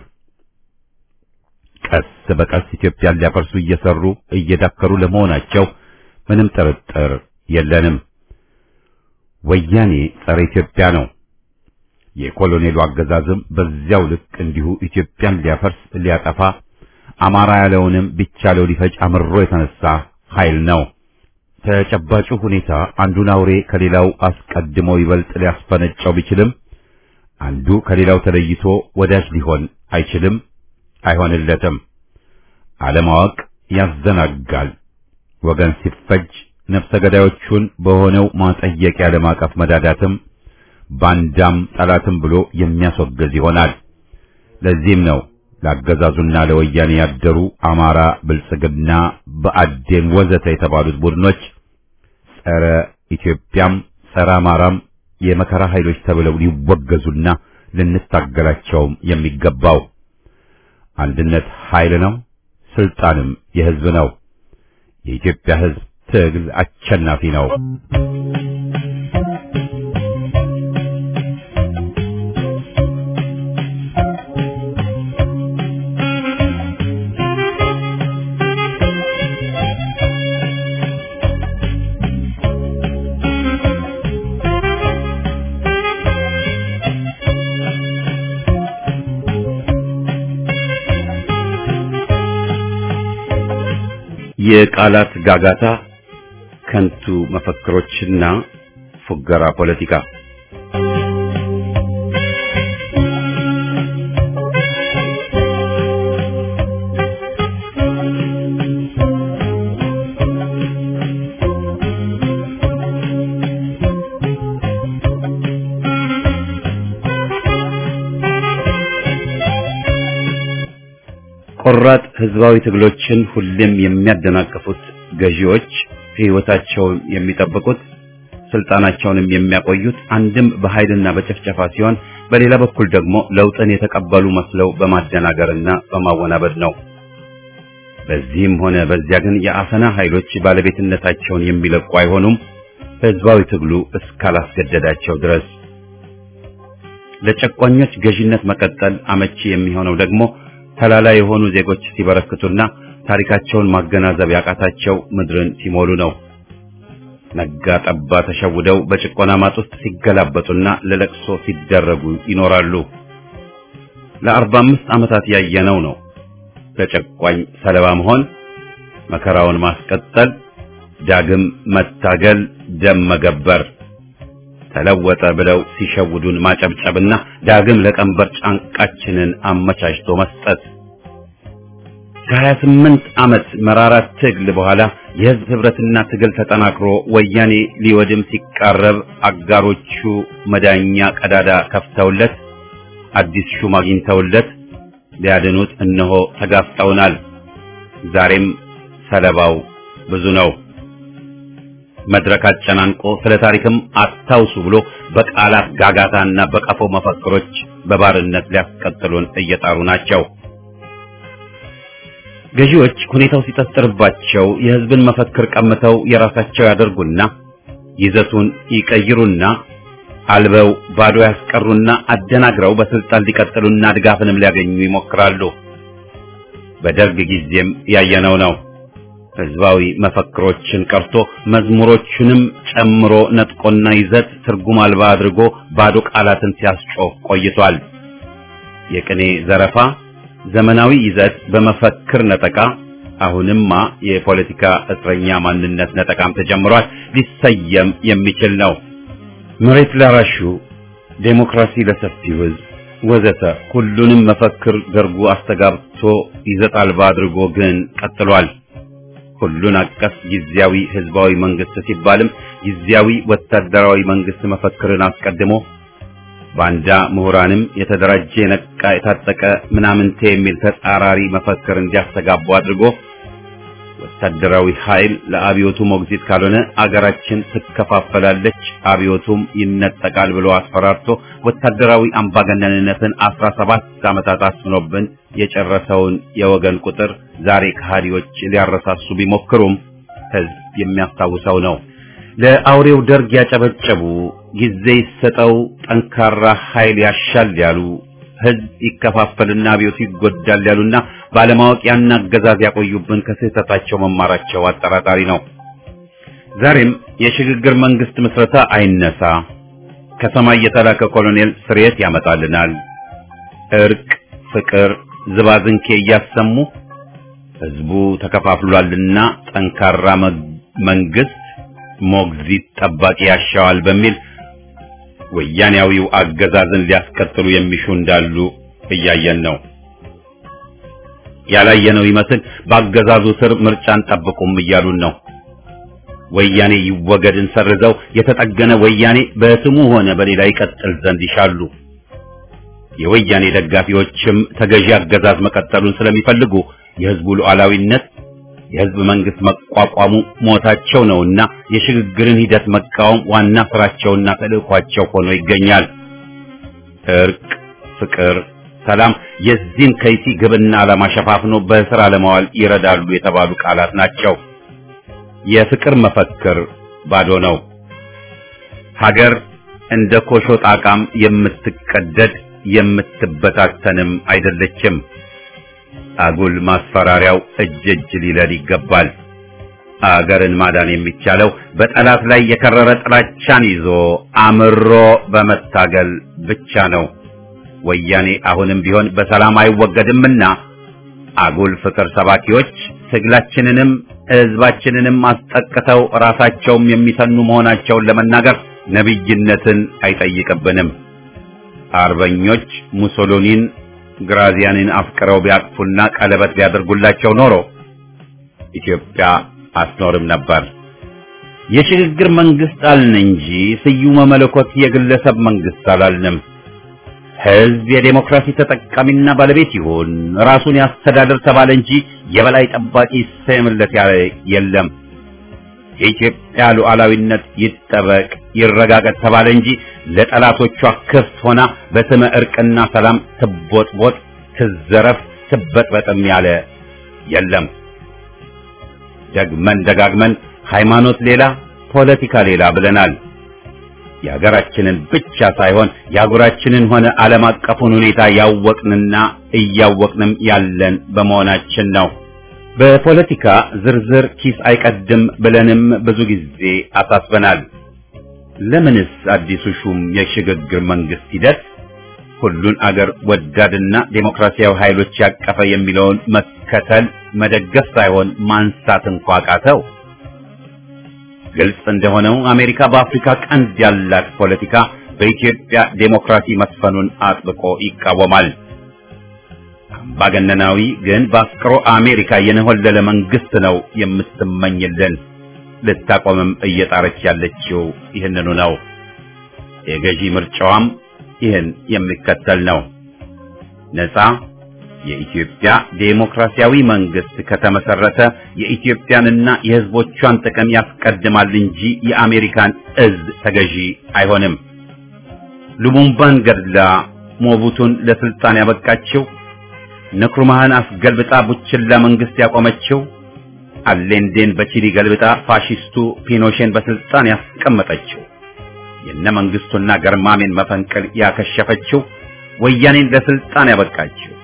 ቀስ በቀስ ኢትዮጵያን ሊያፈርሱ እየሰሩ እየዳከሩ ለመሆናቸው ምንም ጥርጥር የለንም። ወያኔ ጸረ ኢትዮጵያ ነው። የኮሎኔሉ አገዛዝም በዚያው ልክ እንዲሁ ኢትዮጵያን ሊያፈርስ ሊያጠፋ አማራ ያለውንም ቢቻለው ሊፈጭ አምሮ የተነሳ ኃይል ነው። ተጨባጩ ሁኔታ አንዱን አውሬ ከሌላው አስቀድሞ ይበልጥ ሊያስፈነጨው ቢችልም አንዱ ከሌላው ተለይቶ ወዳጅ ሊሆን አይችልም፣ አይሆንለትም። አለማወቅ ያዘናጋል። ወገን ሲፈጅ ነፍሰ ገዳዮቹን በሆነው ማጠየቂያ ለማቀፍ መዳዳትም ባንዳም ጠላትም ብሎ የሚያስወግዝ ይሆናል። ለዚህም ነው ለአገዛዙና ለወያኔ ያደሩ አማራ፣ ብልጽግና፣ በአዴን ወዘተ የተባሉት ቡድኖች ጸረ ኢትዮጵያም ጸረ አማራም የመከራ ኃይሎች ተብለው ሊወገዙና ልንታገላቸውም የሚገባው። አንድነት ኃይል ነው፣ ስልጣንም የህዝብ ነው። የኢትዮጵያ ህዝብ ትግል አሸናፊ ነው። የቃላት ጋጋታ፣ ከንቱ መፈክሮችና ፉገራ ፖለቲካ ቆራጥ ህዝባዊ ትግሎችን ሁሌም የሚያደናቅፉት ገዢዎች ህይወታቸውን የሚጠብቁት ስልጣናቸውንም የሚያቆዩት አንድም በኃይልና በጭፍጨፋ ሲሆን በሌላ በኩል ደግሞ ለውጥን የተቀበሉ መስለው በማደናገርና በማወናበድ ነው። በዚህም ሆነ በዚያ ግን የአፈና ኃይሎች ባለቤትነታቸውን የሚለቁ አይሆኑም፣ ህዝባዊ ትግሉ እስካላስገደዳቸው ድረስ። ለጨቋኞች ገዢነት መቀጠል አመቺ የሚሆነው ደግሞ ተላላ የሆኑ ዜጎች ሲበረክቱና ታሪካቸውን ማገናዘብ ያቃታቸው ምድርን ሲሞሉ ነው። ነጋ ጠባ ተሸውደው በጭቆና ማጥ ውስጥ ሲገላበጡና ለለቅሶ ሲደረጉ ይኖራሉ። ለአርባ አምስት ዓመታት ያየነው ነው። ለጨቋኝ ሰለባ መሆን፣ መከራውን ማስቀጠል፣ ዳግም መታገል፣ ደም መገበር፣ ተለወጠ ብለው ሲሸውዱን ማጨብጨብና ዳግም ለቀንበር ጫንቃችንን አመቻችቶ መስጠት። ከሀያ ስምንት ዓመት መራራ ትግል በኋላ የህዝብ ህብረትና ትግል ተጠናክሮ ወያኔ ሊወድም ሲቃረብ አጋሮቹ መዳኛ ቀዳዳ ከፍተውለት አዲስ ሹም አግኝተውለት ሊያድኑት እነሆ ተጋፍጠውናል። ዛሬም ሰለባው ብዙ ነው። መድረክ አጨናንቆ ስለ ታሪክም አታውሱ ብሎ በቃላት ጋጋታና በቀፎ መፈክሮች በባርነት ሊያስቀጥሉን እየጣሩ ናቸው። ገዢዎች ሁኔታው ሲጠጥርባቸው የህዝብን መፈክር ቀምተው የራሳቸው ያደርጉና ይዘቱን ይቀይሩና አልበው ባዶ ያስቀሩና አደናግረው በስልጣን ሊቀጥሉና ድጋፍንም ሊያገኙ ይሞክራሉ። በደርግ ጊዜም ያየነው ነው። ህዝባዊ መፈክሮችን ቀርቶ መዝሙሮቹንም ጨምሮ ነጥቆና ይዘት ትርጉም አልባ አድርጎ ባዶ ቃላትን ሲያስጮህ ቆይቷል። የቅኔ ዘረፋ፣ ዘመናዊ ይዘት በመፈክር ነጠቃ፣ አሁንማ የፖለቲካ እስረኛ ማንነት ነጠቃም ተጀምሯል። ሊሰየም የሚችል ነው። መሬት ላራሹ፣ ዴሞክራሲ ለሰፊው ህዝብ ወዘተ ሁሉንም መፈክር ደርጉ አስተጋብቶ ይዘት አልባ አድርጎ ግን ቀጥሏል። ሁሉን አቀፍ ጊዜያዊ ህዝባዊ መንግስት ሲባልም ጊዜያዊ ወታደራዊ መንግስት መፈክርን አስቀድሞ ባንዳ ምሁራንም የተደራጀ ነቃ የታጠቀ ምናምንቴ የሚል ተጻራሪ መፈክር እንዲያስተጋቡ አድርጎ ወታደራዊ ኃይል ለአብዮቱ ሞግዚት ካልሆነ አገራችን ትከፋፈላለች፣ አብዮቱም ይነጠቃል ብሎ አስፈራርቶ ወታደራዊ አምባገነንነትን አስራ ሰባት ዓመታት አስኖብን የጨረሰውን የወገን ቁጥር ዛሬ ከሃዲዎች ሊያረሳሱ ቢሞክሩም ህዝብ የሚያስታውሰው ነው። ለአውሬው ደርግ ያጨበጨቡ፣ ጊዜ ይሰጠው፣ ጠንካራ ኃይል ያሻል ያሉ፣ ህዝብ ይከፋፈልና አብዮቱ ይጎዳል ያሉና ባለማወቅ ያን አገዛዝ ያቆዩብን ከስህተታቸው መማራቸው አጠራጣሪ ነው። ዛሬም የሽግግር መንግስት ምስረታ አይነሳ፣ ከሰማይ የተላከ ኮሎኔል ስርየት ያመጣልናል፣ እርቅ፣ ፍቅር፣ ዝባዝንኬ እያሰሙ ህዝቡ ተከፋፍሏልና ጠንካራ መንግስት ሞግዚት ጠባቂ ያሻዋል በሚል ወያኔያዊው አገዛዝን ሊያስቀጥሉ የሚሹ እንዳሉ እያየን ነው። ያላየነው ይመስል በአገዛዙ ስር ምርጫን ጠብቁም እያሉን ነው። ወያኔ ይወገድን ሰርዘው የተጠገነ ወያኔ በስሙ ሆነ በሌላ ይቀጥል ዘንድ ይሻሉ። የወያኔ ደጋፊዎችም ተገዢ አገዛዝ መቀጠሉን ስለሚፈልጉ የህዝቡ ሉዓላዊነት የህዝብ መንግስት መቋቋሙ ሞታቸው ነውና የሽግግርን ሂደት መቃወም ዋና ስራቸውና ተልእኳቸው ሆኖ ይገኛል። እርቅ፣ ፍቅር፣ ሰላም የዚህን ከይሲ ግብና ዓላማ ሸፋፍኖ በስራ ለማዋል ይረዳሉ የተባሉ ቃላት ናቸው። የፍቅር መፈክር ባዶ ነው። ሀገር እንደ ኮሾ ጣቃም የምትቀደድ የምትበታተንም አይደለችም። አጉል ማስፈራሪያው እጅ እጅ ሊለል ይገባል። አገርን ማዳን የሚቻለው በጠላት ላይ የከረረ ጥላቻን ይዞ አምሮ በመታገል ብቻ ነው። ወያኔ አሁንም ቢሆን በሰላም አይወገድምና አጉል ፍቅር ሰባኪዎች ትግላችንንም ህዝባችንንም አስጠቅተው ራሳቸውም የሚሰኑ መሆናቸውን ለመናገር ነብይነትን አይጠይቅብንም። አርበኞች ሙሶሎኒን ግራዚያንን አፍቅረው ቢያቅፉና ቀለበት ቢያደርጉላቸው ኖሮ ኢትዮጵያ አትኖርም ነበር። የሽግግር መንግስት አልን እንጂ ስዩመ መለኮት የግለሰብ መንግስት አላልንም። ህዝብ የዴሞክራሲ ተጠቃሚና ባለቤት ይሁን፣ ራሱን ያስተዳድር ተባለ እንጂ የበላይ ጠባቂ ሰምለት ያለ የለም። የኢትዮጵያ ሉዓላዊነት ይጠበቅ ይረጋገጥ ተባለ እንጂ ለጠላቶቿ ክፍት ሆና በስመ እርቅና ሰላም ትቦጥቦጥ፣ ትዘረፍ፣ ትበጥበጥም ያለ የለም። ደግመን ደጋግመን ሃይማኖት ሌላ ፖለቲካ ሌላ ብለናል። የሀገራችንን ብቻ ሳይሆን የአህጉራችንን ሆነ ዓለም አቀፉን ሁኔታ ያወቅንና እያወቅንም ያለን በመሆናችን ነው። በፖለቲካ ዝርዝር ኪስ አይቀድም ብለንም ብዙ ጊዜ አሳስበናል። ለምንስ አዲሱ ሹም የሽግግር መንግስት ሂደት ሁሉን አገር ወዳድና ዴሞክራሲያዊ ኃይሎች ያቀፈ የሚለውን መከተል መደገፍ ሳይሆን ማንሳት እንኳ ቃተው? ግልጽ እንደሆነው አሜሪካ በአፍሪካ ቀንድ ያላት ፖለቲካ በኢትዮጵያ ዴሞክራሲ መስፈኑን አጥብቆ ይቃወማል። አምባገነናዊ ግን በአፍቅሮ አሜሪካ የነሆለለ መንግስት ነው የምትመኝልን። ልታቆምም እየጣረች ያለችው ይህንኑ ነው። የገዢ ምርጫዋም ይህን የሚከተል ነው። ነፃ የኢትዮጵያ ዴሞክራሲያዊ መንግስት ከተመሰረተ የኢትዮጵያንና የህዝቦቿን ጥቅም ያስቀድማል እንጂ የአሜሪካን እዝ ተገዢ አይሆንም። ሉሙምባን ገድላ ሞቡቱን ለስልጣን ያበቃችው፣ ንክሩማህን አስገልብጣ ቡችላ መንግስት ያቆመችው፣ አሌንዴን በቺሊ ገልብጣ ፋሺስቱ ፒኖሼን በስልጣን ያስቀመጠችው፣ የነ መንግስቱና ገርማሜን መፈንቅል ያከሸፈችው፣ ወያኔን ለስልጣን ያበቃችው፣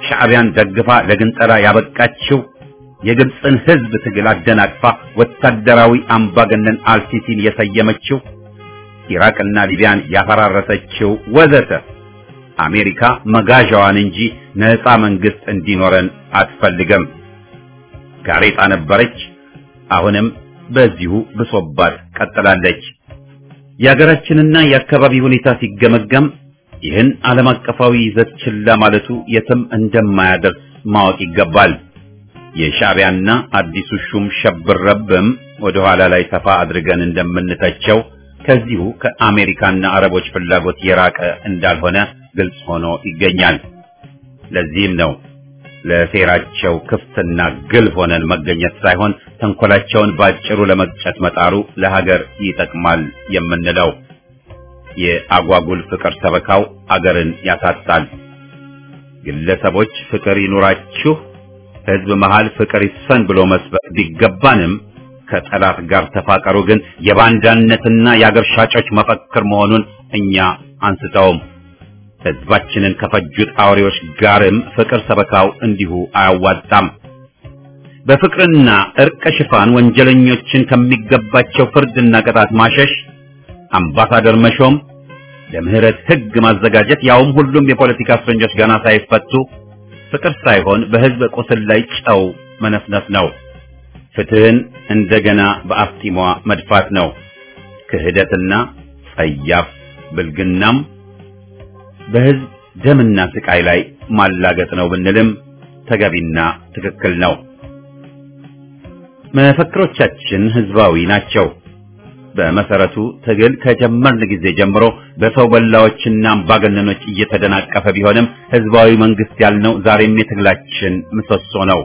ሻዕቢያን ደግፋ ለግንጠላ ያበቃችው የግብፅን ህዝብ ትግል አደናቅፋ ወታደራዊ አምባገነን አልሲሲን የሰየመችው ኢራቅና ሊቢያን ያፈራረሰችው ወዘተ አሜሪካ መጋዣዋን እንጂ ነፃ መንግስት እንዲኖረን አትፈልግም። ጋሬጣ ነበረች፣ አሁንም በዚሁ ብሶባት ቀጥላለች። የሀገራችንና የአካባቢ ሁኔታ ሲገመገም ይህን ዓለም አቀፋዊ ይዘት ችላ ማለቱ የትም እንደማያደርስ ማወቅ ይገባል። የሻዕቢያና አዲሱ ሹም ሸብረብም ወደ ኋላ ላይ ሰፋ አድርገን እንደምንተቸው ከዚሁ ከአሜሪካና አረቦች ፍላጎት የራቀ እንዳልሆነ ግልጽ ሆኖ ይገኛል። ለዚህም ነው ለሴራቸው ክፍትና ግልብ ሆነን መገኘት ሳይሆን ተንኮላቸውን ባጭሩ ለመቅጨት መጣሩ ለሀገር ይጠቅማል የምንለው። የአጓጉል ፍቅር ሰበካው አገርን ያሳጣል። ግለሰቦች ፍቅር ይኑራችሁ፣ ህዝብ መሃል ፍቅር ይስፈን ብሎ መስበክ ቢገባንም ከጠላት ጋር ተፋቀሩ ግን የባንዳነትና የአገር ሻጮች መፈክር መሆኑን እኛ አንስተውም። ህዝባችንን ከፈጁት አውሬዎች ጋርም ፍቅር ሰበካው እንዲሁ አያዋጣም። በፍቅርና እርቅ ሽፋን ወንጀለኞችን ከሚገባቸው ፍርድና ቅጣት ማሸሽ፣ አምባሳደር መሾም፣ ለምህረት ህግ ማዘጋጀት፣ ያውም ሁሉም የፖለቲካ እስረኞች ገና ሳይፈቱ ፍቅር ሳይሆን በህዝብ ቁስል ላይ ጨው መነፍነፍ ነው። ፍትህን እንደገና በአፍጢሟ መድፋት ነው። ክህደትና ጸያፍ ብልግናም በህዝብ ደምና ስቃይ ላይ ማላገጥ ነው ብንልም ተገቢና ትክክል ነው። መፈክሮቻችን ህዝባዊ ናቸው። በመሰረቱ ትግል ከጀመርን ጊዜ ጀምሮ በሰው በላዎችና አምባገነኖች እየተደናቀፈ ቢሆንም ህዝባዊ መንግስት ያልነው ዛሬም የትግላችን ምሰሶ ነው።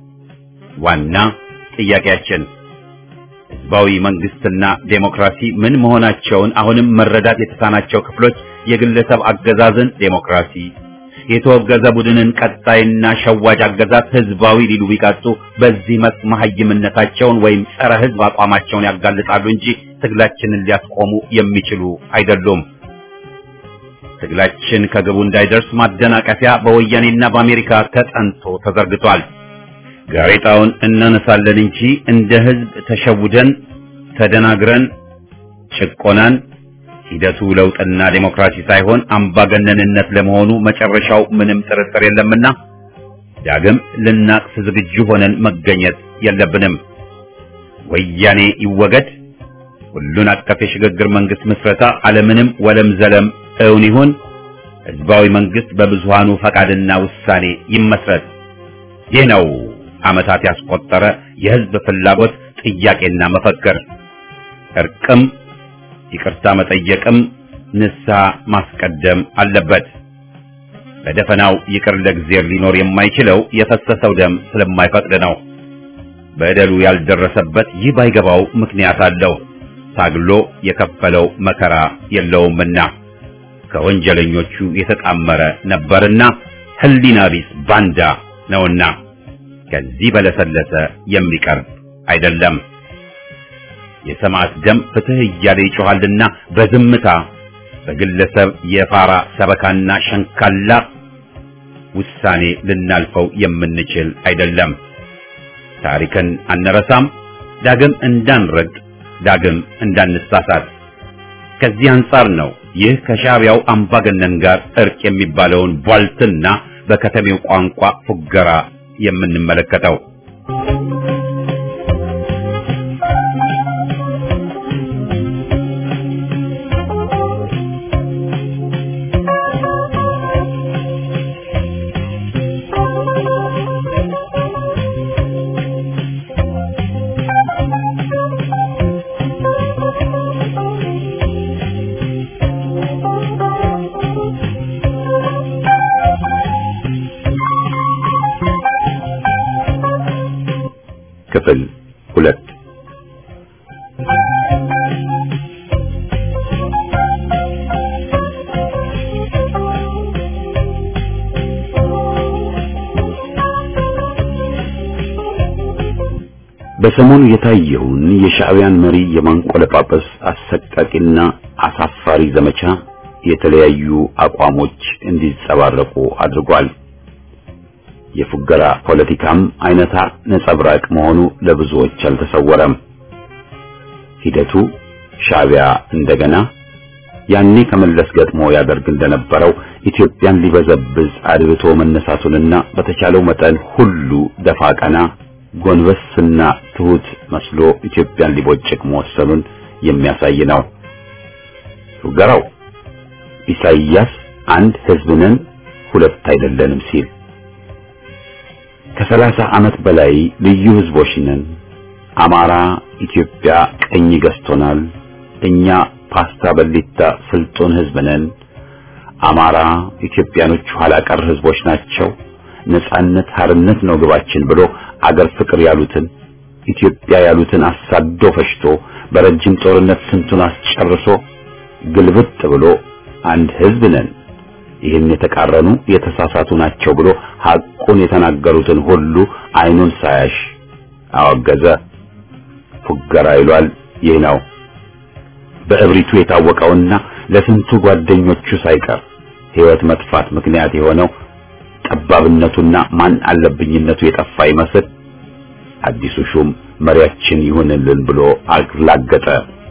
ዋና ጥያቄያችን ህዝባዊ መንግስትና ዴሞክራሲ ምን መሆናቸውን አሁንም መረዳት የተሳናቸው ክፍሎች የግለሰብ አገዛዝን ዴሞክራሲ፣ የተወገዘ ቡድንን ቀጣይና ሸዋጅ አገዛዝ ህዝባዊ ሊሉ ቢቃጡ በዚህ መስክ መሐይምነታቸውን ወይም ጸረ ህዝብ አቋማቸውን ያጋልጣሉ እንጂ ትግላችንን ሊያስቆሙ የሚችሉ አይደሉም። ትግላችን ከግቡ እንዳይደርስ ማደናቀፊያ በወያኔና በአሜሪካ ተጠንቶ ተዘርግቷል። ጋሬጣውን እናነሳለን እንጂ እንደ ህዝብ ተሸውደን ተደናግረን ጭቆናን ሂደቱ ለውጥና ዴሞክራሲ ሳይሆን አምባገነንነት ለመሆኑ መጨረሻው ምንም ጥርጥር የለምና ዳግም ልናቅፍ ዝግጁ ሆነን መገኘት የለብንም። ወያኔ ይወገድ፣ ሁሉን አቀፍ የሽግግር መንግስት ምስረታ አለምንም ወለም ዘለም እውን ይሁን፣ ህዝባዊ መንግስት በብዙሃኑ ፈቃድና ውሳኔ ይመስረት። ይህ ነው ዓመታት ያስቆጠረ የህዝብ ፍላጎት ጥያቄና መፈክር። እርቅም ይቅርታ መጠየቅም ንስሐ ማስቀደም አለበት። በደፈናው ይቅር ለእግዚአብሔር ሊኖር የማይችለው የፈሰሰው ደም ስለማይፈቅድ ነው። በደሉ ያልደረሰበት ይህ ባይገባው ምክንያት አለው። ታግሎ የከፈለው መከራ የለውምና ከወንጀለኞቹ የተጣመረ ነበርና ህሊና ቢስ ባንዳ ነውና ከዚህ በለሰለሰ የሚቀርብ አይደለም። የሰማዕት ደም ፍትህ እያለ ይጮሃልና በዝምታ በግለሰብ የፋራ ሰበካና ሸንካላ ውሳኔ ልናልፈው የምንችል አይደለም። ታሪክን አንረሳም፣ ዳግም እንዳንረግጥ፣ ዳግም እንዳንሳሳት። ከዚህ አንጻር ነው ይህ ከሻዕቢያው አምባገነን ጋር እርቅ የሚባለውን ቧልትና በከተሜው ቋንቋ ፉገራ የምንመለከተው። ክፍል ሁለት በሰሞኑ የታየውን የሻዕቢያን መሪ የማንቆለጳጰስ አሰቃቂና አሳፋሪ ዘመቻ የተለያዩ አቋሞች እንዲጸባረቁ አድርጓል። የፉገራ ፖለቲካም አይነታ ነጸብራቅ መሆኑ ለብዙዎች አልተሰወረም። ሂደቱ ሻዕቢያ እንደገና ያኔ ከመለስ ገጥሞ ያደርግ እንደነበረው ኢትዮጵያን ሊበዘብዝ አድብቶ መነሳቱንና በተቻለው መጠን ሁሉ ደፋ ቀና ጎንበስና ትሁት መስሎ ኢትዮጵያን ሊቦጭቅ መወሰኑን የሚያሳይ ነው። ፉገራው ኢሳይያስ አንድ ህዝብ ነን ሁለት አይደለንም ሲል ከሰላሳ ዓመት በላይ ልዩ ህዝቦች ነን፣ አማራ ኢትዮጵያ ቀኝ ገዝቶናል፣ እኛ ፓስታ በሊታ ስልጡን ህዝብ ነን፣ አማራ ኢትዮጵያኖች ኋላ ቀር ህዝቦች ናቸው፣ ነጻነት ሀርነት ነው ግባችን ብሎ አገር ፍቅር ያሉትን ኢትዮጵያ ያሉትን አሳዶ ፈሽቶ በረጅም ጦርነት ስንቱን አስጨርሶ ግልብጥ ብሎ አንድ ህዝብ ነን ይህን የተቃረኑ የተሳሳቱ ናቸው ብሎ ሐቁን የተናገሩትን ሁሉ አይኑን ሳያሽ አወገዘ። ፉገራ ይሏል ይህ ነው። በእብሪቱ የታወቀውና ለስንቱ ጓደኞቹ ሳይቀር ህይወት መጥፋት ምክንያት የሆነው ጠባብነቱና ማን አለብኝነቱ የጠፋ ይመስል አዲሱ ሹም መሪያችን ይሁንልን ብሎ አላገጠ።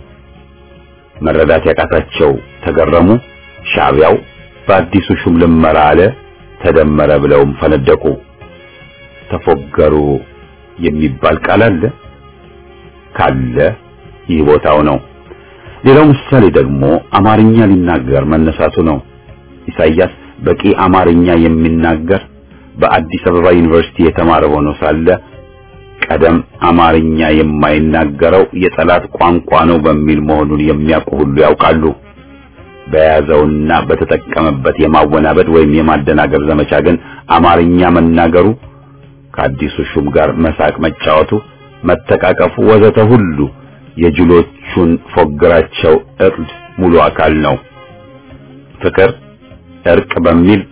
መረዳት ያቃታቸው ተገረሙ። ሻዕቢያው በአዲሱ ሹም ልመራ አለ ተደመረ ብለውም ፈነደቁ። ተፎገሩ የሚባል ቃል አለ ካለ ይህ ቦታው ነው። ሌላው ምሳሌ ደግሞ አማርኛ ሊናገር መነሳቱ ነው። ኢሳይያስ በቂ አማርኛ የሚናገር በአዲስ አበባ ዩኒቨርሲቲ የተማረ ሆኖ ሳለ ቀደም አማርኛ የማይናገረው የጠላት ቋንቋ ነው በሚል መሆኑን የሚያውቁ ሁሉ ያውቃሉ። በያዘውና በተጠቀመበት የማወናበድ ወይም የማደናገር ዘመቻ ግን አማርኛ መናገሩ ከአዲሱ ሹም ጋር መሳቅ መጫወቱ መተቃቀፉ ወዘተ ሁሉ የጅሎቹን ፎግራቸው እቅድ ሙሉ አካል ነው። ፍቅር እርቅ በሚል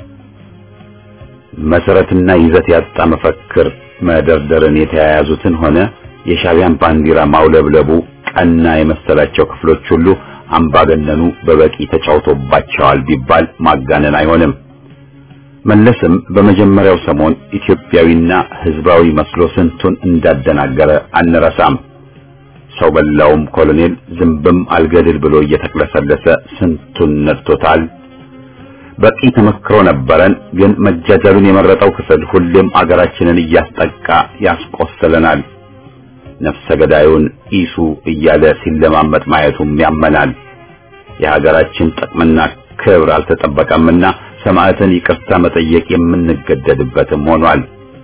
መሰረትና ይዘት ያጣ መፈክር መደርደርን የተያያዙትን ሆነ የሻዕቢያን ባንዲራ ማውለብለቡ ቀና የመሰላቸው ክፍሎች ሁሉ አምባገነኑ በበቂ ተጫውቶባቸዋል ቢባል ማጋነን አይሆንም። መለስም በመጀመሪያው ሰሞን ኢትዮጵያዊና ህዝባዊ መስሎ ስንቱን እንዳደናገረ አንረሳም። ሰው በላውም ኮሎኔል ዝምብም አልገድል ብሎ እየተክለሰለሰ ስንቱን ነድቶታል። በቂ ተመክሮ ነበረን፣ ግን መጃጃሉን የመረጠው ክፍል ሁሌም አገራችንን እያስጠቃ ያስቆስለናል። ነፍሰ ገዳዩን ኢሱ እያለ ሲለማመጥ ማየቱም ያመናል። የሀገራችን ጥቅምና ክብር አልተጠበቀምና ሰማዕትን ይቅርታ መጠየቅ የምንገደድበትም ሆኗል።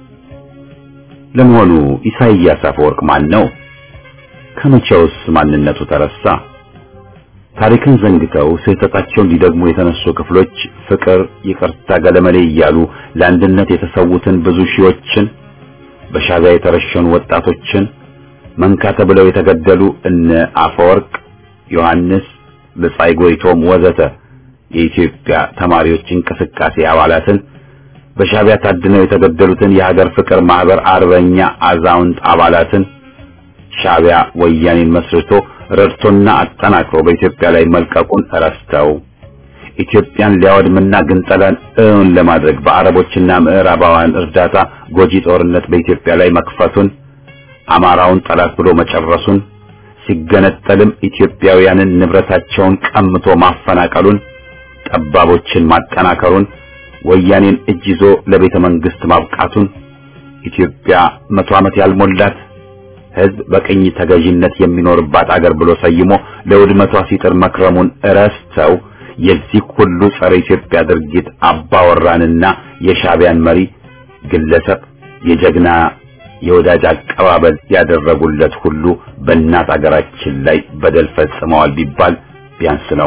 ለመሆኑ ኢሳይያስ አፈወርቅ ማን ነው? ከመቼውስ ማንነቱ ተረሳ? ታሪክን ዘንግተው ስህተታቸውን ሊደግሙ የተነሱ ክፍሎች ፍቅር፣ ይቅርታ፣ ገለመሌ እያሉ ለአንድነት የተሰዉትን ብዙ ሺዎችን፣ በሻዕቢያ የተረሸኑ ወጣቶችን፣ መንካ ተብለው የተገደሉ እነ አፈወርቅ፣ ዮሐንስ፣ በጻይ ጎይቶም ወዘተ የኢትዮጵያ ተማሪዎች እንቅስቃሴ አባላትን፣ በሻዕቢያ ታድነው የተገደሉትን የሀገር ፍቅር ማህበር አርበኛ አዛውንት አባላትን ሻዕቢያ ወያኔን መስርቶ ረድቶና አጠናክሮ በኢትዮጵያ ላይ መልቀቁን ረስተው ኢትዮጵያን ሊያወድምና ግንጠላን እውን ለማድረግ በአረቦችና ምዕራባውያን እርዳታ ጎጂ ጦርነት በኢትዮጵያ ላይ መክፈቱን፣ አማራውን ጠላት ብሎ መጨረሱን፣ ሲገነጠልም ኢትዮጵያውያንን ንብረታቸውን ቀምቶ ማፈናቀሉን፣ ጠባቦችን ማጠናከሩን፣ ወያኔን እጅ ይዞ ለቤተ መንግስት ማብቃቱን፣ ኢትዮጵያ መቶ ዓመት ያልሞላት ህዝብ በቅኝ ተገዥነት የሚኖርባት አገር ብሎ ሰይሞ ለውድመቷ ሲጥር መክረሙን ረስተው የዚህ ሁሉ ጸረ ኢትዮጵያ ድርጊት አባወራንና የሻዕቢያን መሪ ግለሰብ የጀግና የወዳጅ አቀባበል ያደረጉለት ሁሉ በእናት አገራችን ላይ በደል ፈጽመዋል ቢባል ቢያንስ ነው።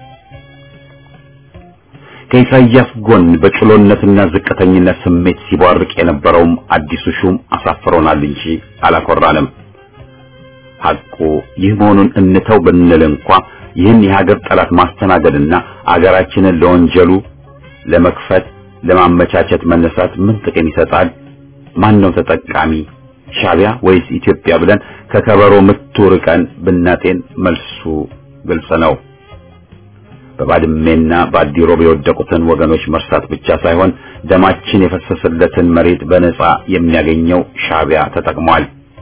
ከኢሳይያስ ጎን በጭሎነትና ዝቅተኝነት ስሜት ሲቧርቅ የነበረውም አዲሱ ሹም አሳፍሮናል እንጂ አላኮራንም። ሐቁ ይህ መሆኑን እንተው ብንል እንኳ ይህን የሀገር ጠላት ማስተናገድና አገራችንን ለወንጀሉ ለመክፈት ለማመቻቸት መነሳት ምን ጥቅም ይሰጣል? ማን ነው ተጠቃሚ? ሻዕቢያ ወይስ ኢትዮጵያ ብለን ከከበሮ ምቱ ርቀን ብናጤን መልሱ ግልጽ ነው። በባድሜና በአዲሮብ የወደቁትን ወገኖች መርሳት ብቻ ሳይሆን ደማችን የፈሰሰለትን መሬት በነጻ የሚያገኘው ሻዕቢያ ተጠቅሟል።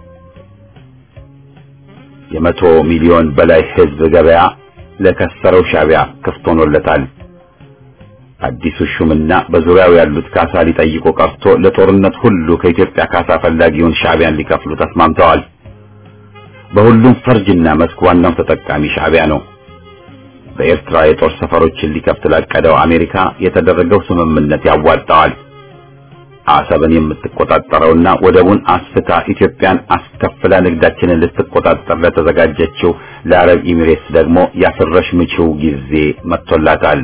የመቶ ሚሊዮን በላይ ህዝብ ገበያ ለከሰረው ሻዕቢያ ክፍት ሆኖለታል። አዲሱ ሹምና በዙሪያው ያሉት ካሳ ሊጠይቁ ቀርቶ ለጦርነት ሁሉ ከኢትዮጵያ ካሳ ፈላጊውን ሻዕቢያን ሊከፍሉ ተስማምተዋል። በሁሉም ፈርጅና መስክ ዋናው ተጠቃሚ ሻዕቢያ ነው። በኤርትራ የጦር ሰፈሮችን ሊከፍት ላቀደው አሜሪካ የተደረገው ስምምነት ያዋጣዋል። አሰብን የምትቆጣጠረውና ወደቡን አስፍታ ኢትዮጵያን አስከፍላ ንግዳችንን ልትቆጣጠር ለተዘጋጀችው ለአረብ ኤሚሬትስ ደግሞ ያፈረሽ ምቺው ጊዜ መጥቶላታል።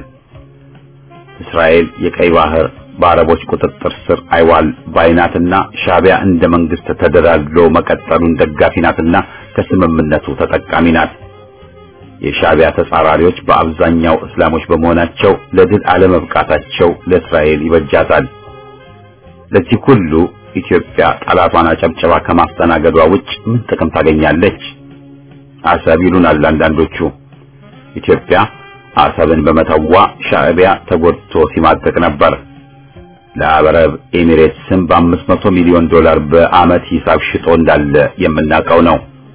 እስራኤል የቀይ ባህር በአረቦች ቁጥጥር ስር አይዋል ባይናትና ሻዕቢያ እንደ መንግስት ተደላድሎ መቀጠሉን ደጋፊ ናትና ከስምምነቱ ተጠቃሚ ናት። የሻዕቢያ ተጻራሪዎች በአብዛኛው እስላሞች በመሆናቸው ለድል አለመብቃታቸው ለእስራኤል ይበጃታል። ለዚህ ሁሉ ኢትዮጵያ ጠላቷን አጨብጨባ ከማስተናገዷ ውጭ ምን ጥቅም ታገኛለች? አሰብ ይሉናል አንዳንዶቹ። ኢትዮጵያ አሰብን በመተዋ ሻዕቢያ ተጎድቶ ሲማቀቅ ነበር። ለአረብ ኤሚሬትስም በአምስት መቶ ሚሊዮን ዶላር በአመት ሂሳብ ሽጦ እንዳለ የምናውቀው ነው።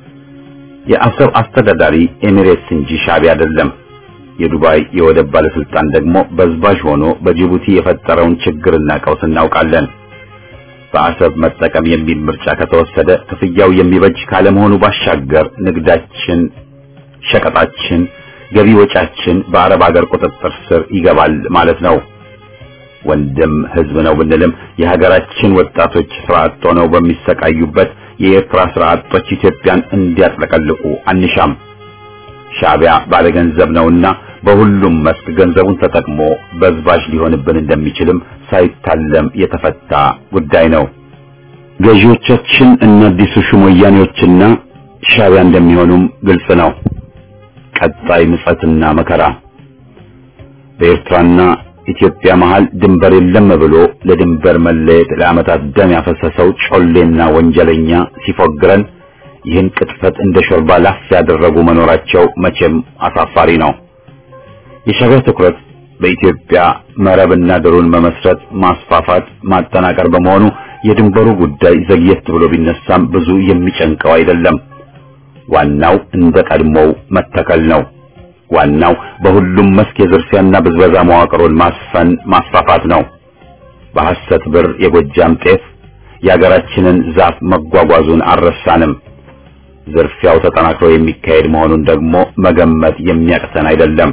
የአሰብ አስተዳዳሪ ኤሚሬትስ እንጂ ሻዕቢያ አይደለም። የዱባይ የወደብ ባለስልጣን ደግሞ በዝባዥ ሆኖ በጅቡቲ የፈጠረውን ችግርና ቀውስ እናውቃለን። በአሰብ መጠቀም የሚል ምርጫ ከተወሰደ ክፍያው የሚበጅ ካለመሆኑ ባሻገር ንግዳችን፣ ሸቀጣችን፣ ገቢ ወጫችን በአረብ ሀገር ቁጥጥር ስር ይገባል ማለት ነው። ወንድም ህዝብ ነው ብንልም የሀገራችን ወጣቶች ስራ አጥ ሆነው በሚሰቃዩበት የኤርትራ ስራ አጦች ኢትዮጵያን እንዲያጥለቀልቁ አንሻም። ሻዕቢያ ባለገንዘብ ነውና በሁሉም መስክ ገንዘቡን ተጠቅሞ በዝባዥ ሊሆንብን እንደሚችልም ሳይታለም የተፈታ ጉዳይ ነው። ገዢዎቻችን እና አዲሱ ሹም ወያኔዎችና ሻዕቢያ እንደሚሆኑም ግልጽ ነው። ቀጣይ ምጸትና መከራ በኤርትራና ኢትዮጵያ መሃል ድንበር የለም ብሎ ለድንበር መለየት ለዓመታት ደም ያፈሰሰው ጮሌና ወንጀለኛ ሲፎግረን ይህን ቅጥፈት እንደ ሾርባ ላፍ ያደረጉ መኖራቸው መቼም አሳፋሪ ነው። የሻዕቢያ ትኩረት በኢትዮጵያ መረብና ድሩን መመስረት፣ ማስፋፋት፣ ማጠናከር በመሆኑ የድንበሩ ጉዳይ ዘግየት ብሎ ቢነሳም ብዙ የሚጨንቀው አይደለም። ዋናው እንደ ቀድሞው መተከል ነው። ዋናው በሁሉም መስክ የዝርፊያና ብዝበዛ መዋቅሩን ማስፈን ማስፋፋት ነው። በሐሰት ብር የጎጃም ጤፍ የሀገራችንን ዛፍ መጓጓዙን አልረሳንም። ዝርፊያው ተጠናክሮ የሚካሄድ መሆኑን ደግሞ መገመት የሚያቅተን አይደለም።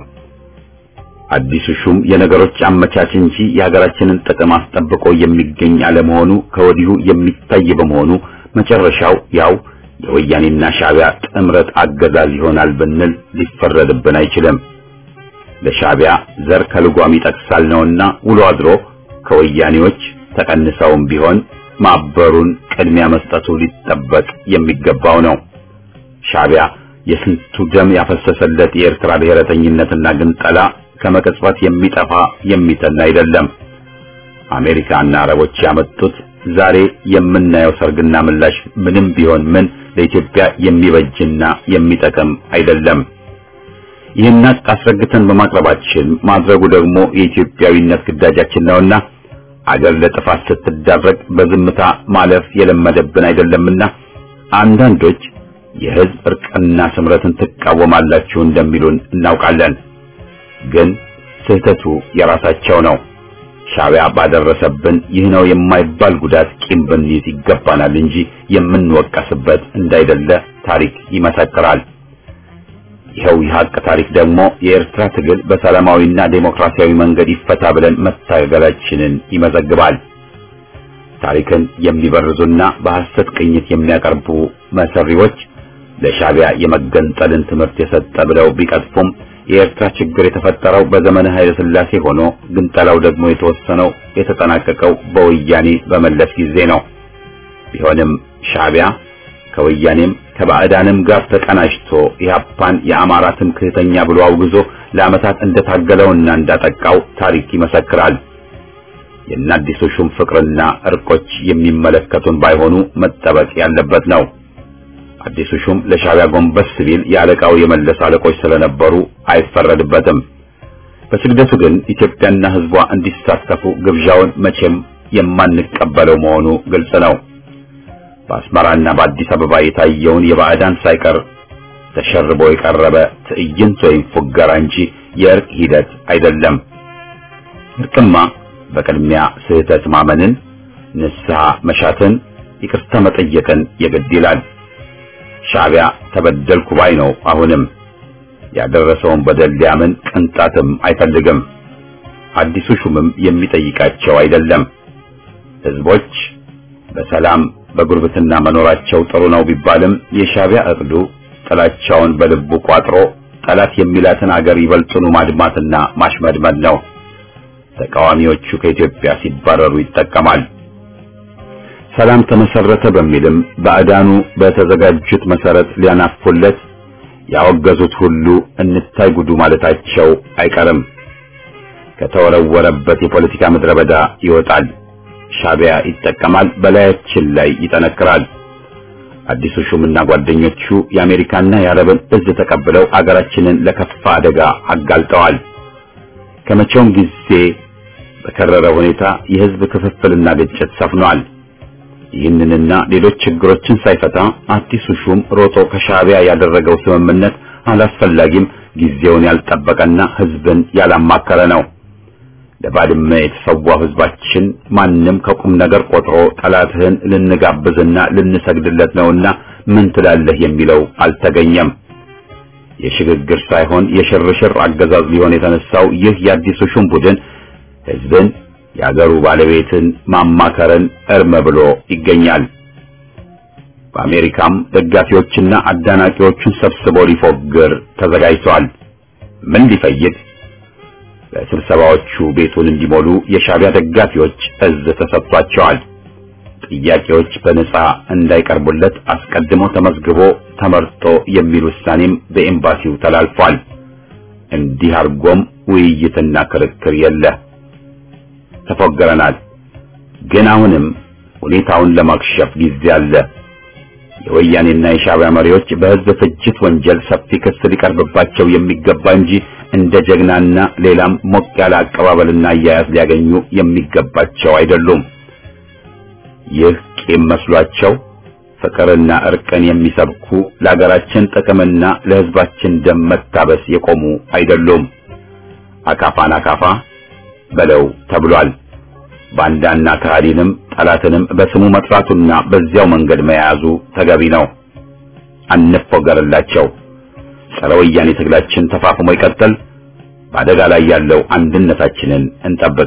አዲሱ ሹም የነገሮች አመቻች እንጂ የሀገራችንን ጥቅም አስጠብቆ የሚገኝ አለመሆኑ ከወዲሁ የሚታይ በመሆኑ መጨረሻው ያው የወያኔና ሻዕቢያ ጥምረት አገዛዝ ይሆናል ብንል ሊፈረድብን አይችልም። ለሻዕቢያ ዘር ከልጓም ይጠቅሳል ነውና ውሎ አድሮ ከወያኔዎች ተቀንሰውም ቢሆን ማበሩን ቅድሚያ መስጠቱ ሊጠበቅ የሚገባው ነው። ሻዕቢያ የስንቱ ደም ያፈሰሰለት የኤርትራ ብሔረተኝነትና ግንጠላ ከመቅጽበት የሚጠፋ የሚተን አይደለም። አሜሪካና አረቦች ያመጡት ዛሬ የምናየው ሰርግና ምላሽ ምንም ቢሆን ምን ለኢትዮጵያ የሚበጅና የሚጠቅም አይደለም። ይህን አስረግተን በማቅረባችን ማድረጉ ደግሞ የኢትዮጵያዊነት ግዳጃችን ነውና አገር ለጥፋት ስትዳረግ በዝምታ ማለፍ የለመደብን አይደለምና አንዳንዶች የህዝብ እርቅና ስምረትን ትቃወማላችሁ እንደሚሉን እናውቃለን። ግን ስህተቱ የራሳቸው ነው። ሻዕቢያ ባደረሰብን ይህ ነው የማይባል ጉዳት ቂም ብንይዝ ይገባናል እንጂ የምንወቀስበት እንዳይደለ ታሪክ ይመሰክራል። ይኸው የሐቅ ታሪክ ደግሞ የኤርትራ ትግል በሰላማዊና ዴሞክራሲያዊ መንገድ ይፈታ ብለን መታገላችንን ይመዘግባል። ታሪክን የሚበርዙና በሐሰት ቅኝት የሚያቀርቡ መሰሪዎች ለሻዕቢያ የመገንጠልን ትምህርት የሰጠ ብለው ቢቀጥፉም የኤርትራ ችግር የተፈጠረው በዘመነ ኃይለ ሥላሴ ሆኖ ግንጠላው ደግሞ የተወሰነው የተጠናቀቀው በወያኔ በመለስ ጊዜ ነው። ቢሆንም ሻዕቢያ ከወያኔም ከባዕዳንም ጋር ተቀናጅቶ ኢህአፓን የአማራ ትምክህተኛ ብሎ አውግዞ ለዓመታት እንደታገለውና እንዳጠቃው ታሪክ ይመሰክራል። የአዲሱ ሹም ፍቅርና እርቆች የሚመለከቱን ባይሆኑ መጠበቅ ያለበት ነው። አዲሱ ሹም ለሻዕቢያ ጎንበስ ሲል ያለቃው የመለስ አለቆች ስለነበሩ አይፈረድበትም። በስግደቱ ግን ኢትዮጵያና ህዝቧ እንዲሳተፉ ግብዣውን መቼም የማንቀበለው መሆኑ ግልጽ ነው። በአስመራና በአዲስ አበባ የታየውን የባዕዳን ሳይቀር ተሸርቦ የቀረበ ትዕይንት ወይም ፉገራ እንጂ የእርቅ ሂደት አይደለም። እርቅማ በቅድሚያ ስህተት ማመንን፣ ንስሐ መሻትን፣ ይቅርታ መጠየቅን የግድ ይላል። ሻዕቢያ ተበደልኩ ባይ ነው። አሁንም ያደረሰውን በደል ሊያምን ቅንጣትም አይፈልግም። አዲሱ ሹምም የሚጠይቃቸው አይደለም። ህዝቦች በሰላም በጉርብትና መኖራቸው ጥሩ ነው ቢባልም የሻዕቢያ እቅዱ ጥላቻውን በልቡ ቋጥሮ ጠላት የሚላትን አገር ይበልጡኑ ማድማትና ማሽመድመድ ነው። ተቃዋሚዎቹ ከኢትዮጵያ ሲባረሩ ይጠቀማል። ሰላም ተመሰረተ በሚልም ባዕዳኑ በተዘጋጁት መሰረት ሊያናፉለት ያወገዙት ሁሉ እንታይ ጉዱ ማለታቸው አይቀርም። ከተወረወረበት የፖለቲካ ምድረ በዳ ይወጣል። ሻዕቢያ ይጠቀማል፣ በላያችን ላይ ይጠነክራል። አዲሱ ሹምና ጓደኞቹ የአሜሪካና የአረብን እዝ ተቀብለው አገራችንን ለከፋ አደጋ አጋልጠዋል። ከመቼውም ጊዜ በከረረ ሁኔታ የህዝብ ክፍፍልና ግጭት ሰፍኗል። ይህንንና ሌሎች ችግሮችን ሳይፈታ አዲሱ ሹም ሮጦ ከሻዕቢያ ያደረገው ስምምነት አላስፈላጊም፣ ጊዜውን ያልጠበቀና ህዝብን ያላማከረ ነው። ለባድመ የተሰዋው ህዝባችን ማንም ከቁም ነገር ቆጥሮ ጠላትህን ልንጋብዝና ልንሰግድለት ነውና ምን ትላለህ የሚለው አልተገኘም። የሽግግር ሳይሆን የሽርሽር አገዛዝ ሊሆን የተነሳው ይህ የአዲሱ ሹም ቡድን ህዝብን የአገሩ ባለቤትን ማማከርን እርም ብሎ ይገኛል። በአሜሪካም ደጋፊዎችና አዳናቂዎቹን ሰብስቦ ሊፎግር ተዘጋጅቷል። ምን ሊፈይድ? ለስብሰባዎቹ ቤቱን እንዲሞሉ የሻዕቢያ ደጋፊዎች እዝ ተሰጥቷቸዋል። ጥያቄዎች በነጻ እንዳይቀርቡለት አስቀድሞ ተመዝግቦ ተመርጦ የሚል ውሳኔም በኤምባሲው ተላልፏል። እንዲህ አርጎም ውይይትና ክርክር የለ። ተፎገረናል። ግን አሁንም ሁኔታውን ለማክሸፍ ጊዜ አለ። የወያኔና የሻዕቢያ መሪዎች በህዝብ ፍጅት ወንጀል ሰፊ ክስ ሊቀርብባቸው የሚገባ እንጂ እንደ ጀግናና ሌላም ሞቅ ያለ አቀባበልና አያያዝ ሊያገኙ የሚገባቸው አይደሉም። ይህ ቂም መስሏቸው ፍቅርና እርቅን የሚሰብኩ ለሀገራችን ጥቅምና ለህዝባችን ደም መታበስ የቆሙ አይደሉም። አካፋን አካፋ በለው ተብሏል። ባንዳና ከሃዲንም ጠላትንም በስሙ መጥራቱና በዚያው መንገድ መያዙ ተገቢ ነው። አንፎገርላቸው። ጸረ ወያኔ ትግላችን ተፋፍሞ ይቀጥል። በአደጋ ላይ ያለው አንድነታችንን እንጠብቅ።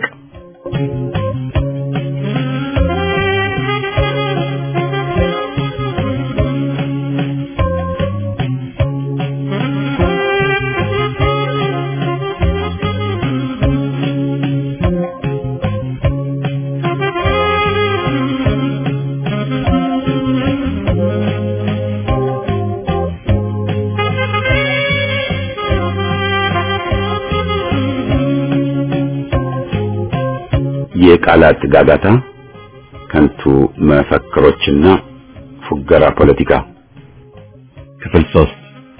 የቃላት ጋጋታ፣ ከንቱ መፈክሮችና ፉገራ ፖለቲካ። ክፍል ሶስት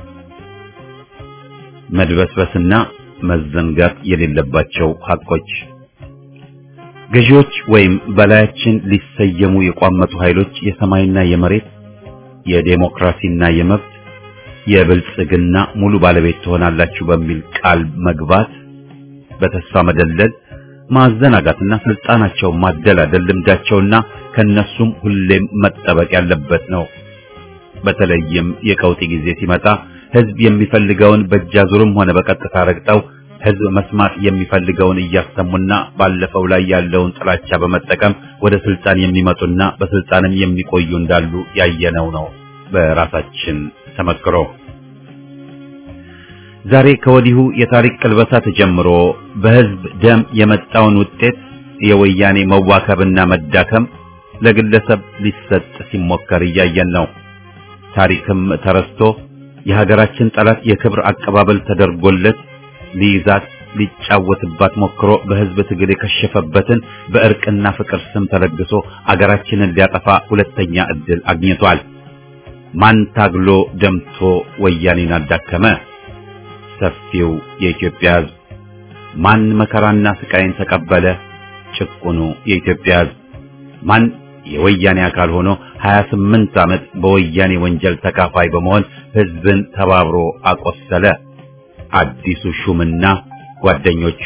መድበስበስና መዘንጋት የሌለባቸው ሐቆች። ገዢዎች ወይም በላያችን ሊሰየሙ የቋመጡ ኃይሎች የሰማይና የመሬት የዴሞክራሲና የመብት የብልጽግና ሙሉ ባለቤት ትሆናላችሁ በሚል ቃል መግባት፣ በተስፋ መደለል፣ ማዘናጋትና ስልጣናቸው ማደላደል ልምዳቸውና ከነሱም ሁሌም መጠበቅ ያለበት ነው። በተለይም የቀውጢ ጊዜ ሲመጣ ህዝብ የሚፈልገውን በእጃዙርም ሆነ በቀጥታ ረግጠው ህዝብ መስማት የሚፈልገውን እያሰሙና ባለፈው ላይ ያለውን ጥላቻ በመጠቀም ወደ ስልጣን የሚመጡና በስልጣንም የሚቆዩ እንዳሉ ያየነው ነው በራሳችን ተመክሮ። ዛሬ ከወዲሁ የታሪክ ቅልበሳ ተጀምሮ በህዝብ ደም የመጣውን ውጤት የወያኔ መዋከብና መዳከም ለግለሰብ ሊሰጥ ሲሞከር እያየን ነው። ታሪክም ተረስቶ የሀገራችን ጠላት የክብር አቀባበል ተደርጎለት ሊይዛት ሊጫወትባት ሞክሮ በህዝብ ትግል የከሸፈበትን በእርቅና ፍቅር ስም ተለግሶ አገራችንን ሊያጠፋ ሁለተኛ እድል አግኝቷል። ማን ታግሎ ደምቶ ወያኔን አዳከመ? ሰፊው የኢትዮጵያ ህዝብ። ማን መከራና ስቃይን ተቀበለ? ጭቁኑ የኢትዮጵያ ሕዝብ። ማን የወያኔ አካል ሆኖ ሀያ ስምንት ዓመት በወያኔ ወንጀል ተካፋይ በመሆን ሕዝብን ተባብሮ አቆሰለ? አዲሱ ሹምና ጓደኞቹ።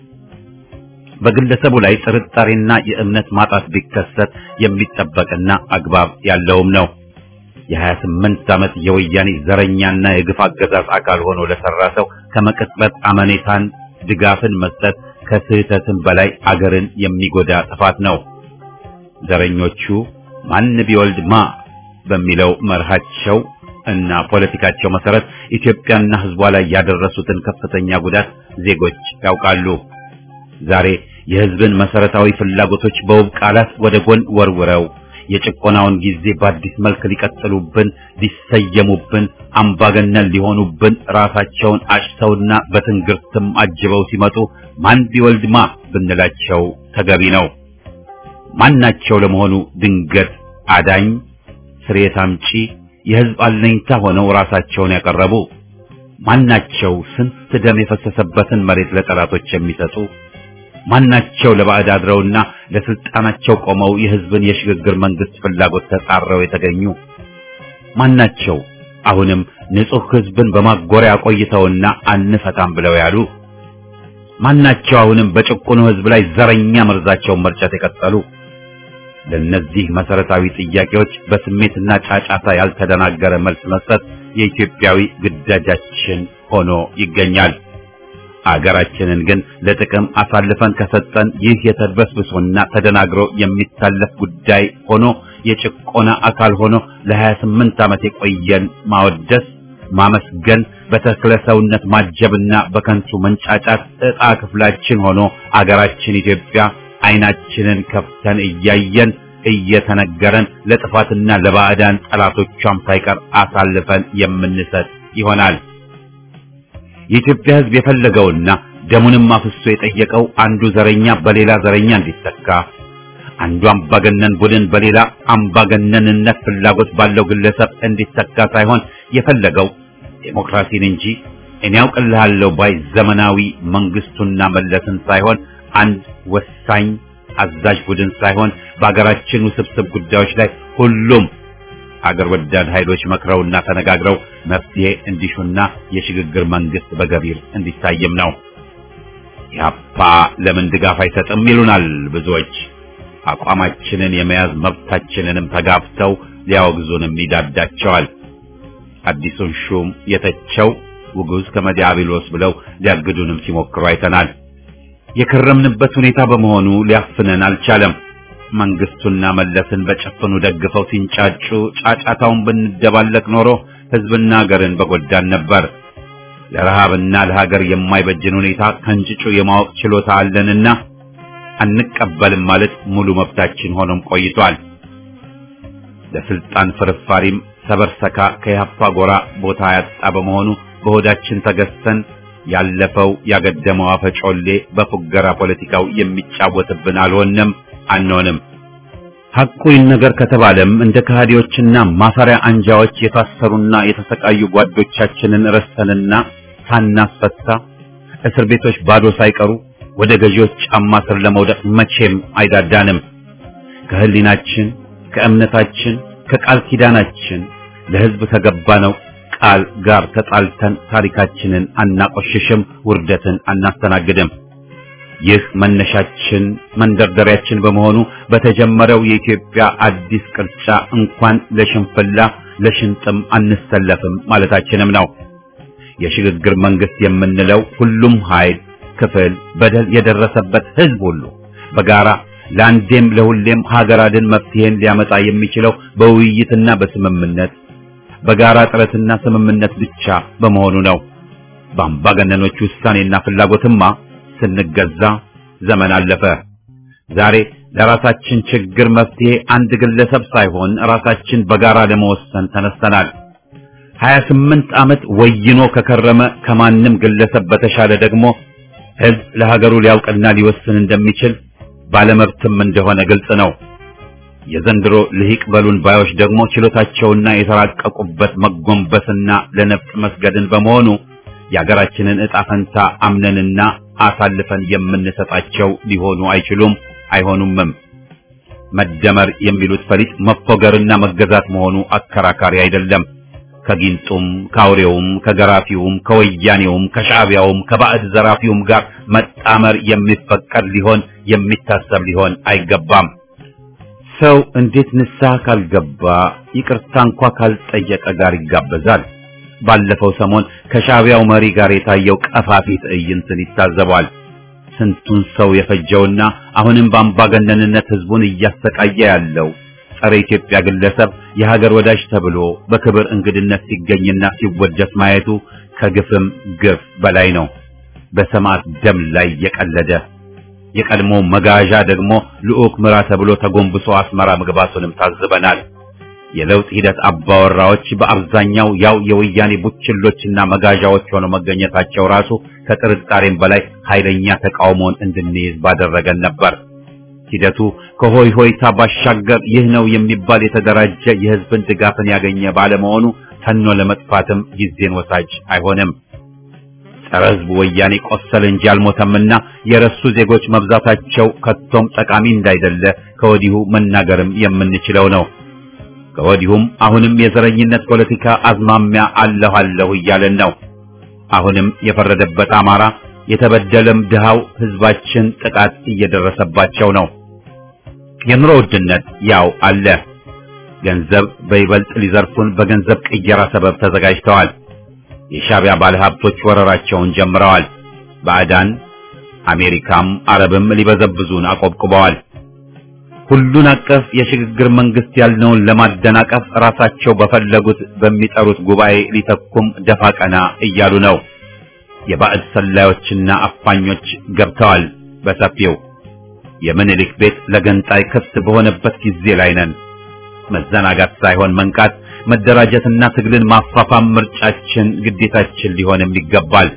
በግለሰቡ ላይ ጥርጣሬና የእምነት ማጣት ቢከሰት የሚጠበቅና አግባብ ያለውም ነው። የሀያ ስምንት ዓመት የወያኔ ዘረኛና የግፍ አገዛዝ አካል ሆኖ ለሰራ ሰው ከመቅጽበት አመኔታን ድጋፍን መስጠት ከስህተትም በላይ አገርን የሚጎዳ ጥፋት ነው። ዘረኞቹ ማን ቢወልድ ማ በሚለው መርሃቸው እና ፖለቲካቸው መሰረት ኢትዮጵያና ሕዝቧ ላይ ያደረሱትን ከፍተኛ ጉዳት ዜጎች ያውቃሉ። ዛሬ የሕዝብን መሰረታዊ ፍላጎቶች በውብ ቃላት ወደ ጎን ወርውረው የጭቆናውን ጊዜ በአዲስ መልክ ሊቀጥሉብን፣ ሊሰየሙብን፣ አምባገነን ሊሆኑብን ራሳቸውን አጭተውና በትንግርትም አጅበው ሲመጡ ማን ቢወልድማ ብንላቸው ተገቢ ነው። ማናቸው ለመሆኑ ድንገት አዳኝ፣ ስርየት አምጪ፣ የሕዝብ አለኝታ ሆነው ራሳቸውን ያቀረቡ? ማናቸው ስንት ደም የፈሰሰበትን መሬት ለጠላቶች የሚሰጡ? ማናቸው ለባዕድ አድረውና ለስልጣናቸው ቆመው የሕዝብን የሽግግር መንግስት ፍላጎት ተጻረው የተገኙ? ማናቸው አሁንም ንጹህ ሕዝብን በማጎሪያ ቆይተውና አንፈታም ብለው ያሉ? ማናቸው አሁንም በጭቁኑ ሕዝብ ላይ ዘረኛ መርዛቸውን መርጨት የቀጠሉ? ለነዚህ መሰረታዊ ጥያቄዎች በስሜትና ጫጫታ ያልተደናገረ መልስ መስጠት የኢትዮጵያዊ ግዳጃችን ሆኖ ይገኛል። አገራችንን ግን ለጥቅም አሳልፈን ከሰጠን ይህ የተድበስብሶና ተደናግሮ የሚታለፍ ጉዳይ ሆኖ የጭቆና አካል ሆኖ ለሀያ ስምንት ዓመት የቆየን ማወደስ፣ ማመስገን፣ በተክለ ሰውነት ማጀብና በከንቱ መንጫጫት ዕጣ ክፍላችን ሆኖ አገራችን ኢትዮጵያ አይናችንን ከፍተን እያየን እየተነገረን ለጥፋትና ለባዕዳን ጠላቶቿም ሳይቀር አሳልፈን የምንሰጥ ይሆናል። የኢትዮጵያ ሕዝብ የፈለገውና ደሙንም አፍሶ የጠየቀው አንዱ ዘረኛ በሌላ ዘረኛ እንዲተካ፣ አንዱ አምባገነን ቡድን በሌላ አምባገነንነት ፍላጎት ባለው ግለሰብ እንዲተካ ሳይሆን የፈለገው ዴሞክራሲን እንጂ እኔ ያውቅልሃለሁ ባይ ዘመናዊ መንግስቱና መለስን ሳይሆን አንድ ወሳኝ አዛዥ ቡድን ሳይሆን በአገራችን ውስብስብ ጉዳዮች ላይ ሁሉም አገር ወዳድ ኃይሎች መክረውና ተነጋግረው መፍትሄ እንዲሹና የሽግግር መንግስት በገቢር እንዲታይም ነው። ያፓ ለምን ድጋፍ አይሰጥም ይሉናል ብዙዎች። አቋማችንን የመያዝ መብታችንንም ተጋፍተው ሊያወግዙንም ይዳዳቸዋል። አዲሱን ሹም የተቸው ውጉዝ ከመዲያብሎስ ብለው ሊያግዱንም ሲሞክሩ አይተናል። የከረምንበት ሁኔታ በመሆኑ ሊያፍነን አልቻለም። መንግስቱና መለስን በጨፍኑ ደግፈው ሲንጫጩ ጫጫታውን ብንደባለቅ ኖሮ ህዝብና ሀገርን በጎዳን ነበር። ለረሃብና ለሀገር የማይበጅን ሁኔታ ከንጭጩ የማወቅ ችሎታ አለንና አንቀበልም ማለት ሙሉ መብታችን ሆኖም ቆይቷል። ለስልጣን ፍርፋሪም ሰበርሰካ ከያፋ ጎራ ቦታ ያጣ በመሆኑ በሆዳችን ተገዝተን ያለፈው ያገደመው አፈጮሌ በፉገራ ፖለቲካው የሚጫወትብን አልሆነም አንሆንም። ሐቁ ይነገር ከተባለም እንደ ከሃዲዎችና ማፈሪያ አንጃዎች የታሰሩና የተሰቃዩ ጓዶቻችንን ረስተንና ሳናስፈታ እስር ቤቶች ባዶ ሳይቀሩ ወደ ገዢዎች ጫማ ስር ለመውደቅ መቼም አይዳዳንም። ከህሊናችን፣ ከእምነታችን፣ ከቃል ኪዳናችን ለህዝብ ከገባነው ቃል ጋር ተጣልተን ታሪካችንን አናቆሽሽም፣ ውርደትን አናስተናግድም። ይህ መነሻችን መንደርደሪያችን በመሆኑ በተጀመረው የኢትዮጵያ አዲስ ቅርጫ እንኳን ለሽንፍላ ለሽንጥም አንሰለፍም ማለታችንም ነው። የሽግግር መንግስት የምንለው ሁሉም ኃይል፣ ክፍል፣ በደል የደረሰበት ህዝብ ሁሉ በጋራ ለአንዴም ለሁሌም ሀገር አድን መፍትሄን ሊያመጣ የሚችለው በውይይትና በስምምነት በጋራ ጥረትና ስምምነት ብቻ በመሆኑ ነው። በአምባገነኖች ውሳኔና ፍላጎትማ ስንገዛ ዘመን አለፈ። ዛሬ ለራሳችን ችግር መፍትሄ አንድ ግለሰብ ሳይሆን ራሳችን በጋራ ለመወሰን ተነስተናል። ሀያ ስምንት ዓመት ወይኖ ከከረመ ከማንም ግለሰብ በተሻለ ደግሞ ህዝብ ለሀገሩ ሊያውቅና ሊወስን እንደሚችል ባለመብትም እንደሆነ ግልጽ ነው። የዘንድሮ ልሂቅ በሉን ባዮች ደግሞ ችሎታቸውና የተራቀቁበት መጎንበስና ለነፍስ መስገድን በመሆኑ የሀገራችንን ዕጣ ፈንታ አምነንና አሳልፈን የምንሰጣቸው ሊሆኑ አይችሉም አይሆኑምም። መደመር የሚሉት ፈሊጥ መፎገርና መገዛት መሆኑ አከራካሪ አይደለም። ከጊንጡም ከአውሬውም ከገራፊውም ከወያኔውም ከሻዕቢያውም ከባዕድ ዘራፊውም ጋር መጣመር የሚፈቀድ ሊሆን የሚታሰብ ሊሆን አይገባም። ሰው እንዴት ንስሐ ካልገባ ይቅርታ እንኳ ካልጠየቀ ጋር ይጋበዛል? ባለፈው ሰሞን ከሻዕቢያው መሪ ጋር የታየው ቀፋፊ ትዕይንትን ይታዘባል። ስንቱን ሰው የፈጀውና አሁንም በአምባገነንነት ህዝቡን እያሰቃየ ያለው ጸረ ኢትዮጵያ ግለሰብ የሀገር ወዳጅ ተብሎ በክብር እንግድነት ሲገኝና ሲወደስ ማየቱ ከግፍም ግፍ በላይ ነው። በሰማዕት ደም ላይ የቀለደ የቀድሞ መጋዣ ደግሞ ልዑክ ምራ ተብሎ ተጎንብሶ አስመራ መግባቱንም ታዝበናል። የለውጥ ሂደት አባወራዎች በአብዛኛው ያው የወያኔ ቡችሎችና መጋዣዎች ሆነው መገኘታቸው ራሱ ከጥርጣሬም በላይ ኃይለኛ ተቃውሞን እንድንይዝ ባደረገን ነበር። ሂደቱ ከሆይ ሆይታ ባሻገር ይህ ነው የሚባል የተደራጀ የህዝብን ድጋፍን ያገኘ ባለመሆኑ ተኖ ለመጥፋትም ጊዜን ወሳጅ አይሆንም። ጸረ ህዝብ ወያኔ ቆሰለ እንጂ አልሞተምና የረሱ ዜጎች መብዛታቸው ከቶም ጠቃሚ እንዳይደለ ከወዲሁ መናገርም የምንችለው ነው። ከወዲሁም አሁንም የዘረኝነት ፖለቲካ አዝማሚያ አለሁ አለሁ እያለን ነው። አሁንም የፈረደበት አማራ የተበደለም ድሃው ህዝባችን ጥቃት እየደረሰባቸው ነው። የኑሮ ውድነት ያው አለ። ገንዘብ በይበልጥ ሊዘርፉን በገንዘብ ቅየራ ሰበብ ተዘጋጅተዋል። የሻዕቢያ ባለሀብቶች ወረራቸውን ጀምረዋል። ባዕዳን አሜሪካም አረብም ሊበዘብዙን አቆብቁበዋል። ሁሉን አቀፍ የሽግግር መንግስት ያልነውን ለማደናቀፍ ራሳቸው በፈለጉት በሚጠሩት ጉባኤ ሊተኩም ደፋ ቀና እያሉ ነው። የባዕድ ሰላዮችና አፋኞች ገብተዋል በሰፊው። የምኒልክ ቤት ለገንጣይ ክፍት በሆነበት ጊዜ ላይ ነን። መዘናጋት ሳይሆን መንቃት፣ መደራጀትና ትግልን ማፋፋም ምርጫችን፣ ግዴታችን ሊሆንም ይገባል።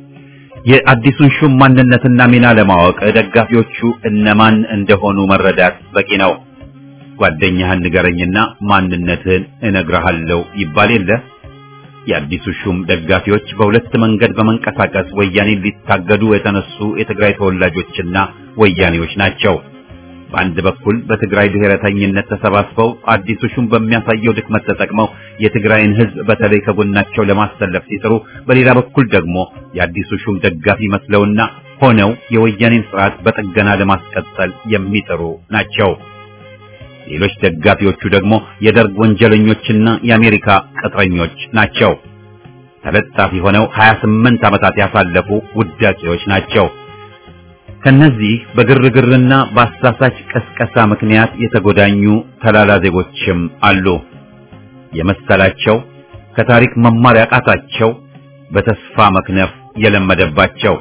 የአዲሱን ሹም ማንነትና ሚና ለማወቅ ደጋፊዎቹ እነማን እንደሆኑ መረዳት በቂ ነው። ጓደኛህን ንገረኝና ማንነትህን እነግርሃለሁ ይባል የለ። የአዲሱ ሹም ደጋፊዎች በሁለት መንገድ በመንቀሳቀስ ወያኔን ሊታገዱ የተነሱ የትግራይ ተወላጆችና ወያኔዎች ናቸው። በአንድ በኩል በትግራይ ብሔረተኝነት ተሰባስበው አዲሱ ሹም በሚያሳየው ድክመት ተጠቅመው የትግራይን ህዝብ በተለይ ከጎናቸው ለማሰለፍ ሲጥሩ፣ በሌላ በኩል ደግሞ የአዲሱ ሹም ደጋፊ መስለውና ሆነው የወያኔን ስርዓት በጥገና ለማስቀጠል የሚጥሩ ናቸው። ሌሎች ደጋፊዎቹ ደግሞ የደርግ ወንጀለኞችና የአሜሪካ ቅጥረኞች ናቸው። ተለጣፊ ሆነው ሀያ ስምንት ዓመታት ያሳለፉ ውዳቂዎች ናቸው። ከነዚህ በግርግርና በአሳሳች ቀስቀሳ ምክንያት የተጎዳኙ ተላላ ዜጎችም አሉ። የመሰላቸው ከታሪክ መማር ያቃታቸው በተስፋ መክነፍ የለመደባቸው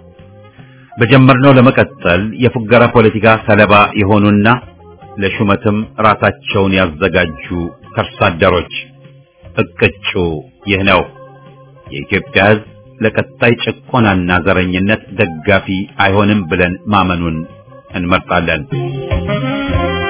በጀመርነው ለመቀጠል የፉገራ ፖለቲካ ሰለባ የሆኑና ለሹመትም ራሳቸውን ያዘጋጁ ከርሳደሮች እቅጩ ይህ ነው። የኢትዮጵያ ሕዝብ ለቀጣይ ጭቆናና ዘረኝነት ደጋፊ አይሆንም ብለን ማመኑን እንመርጣለን።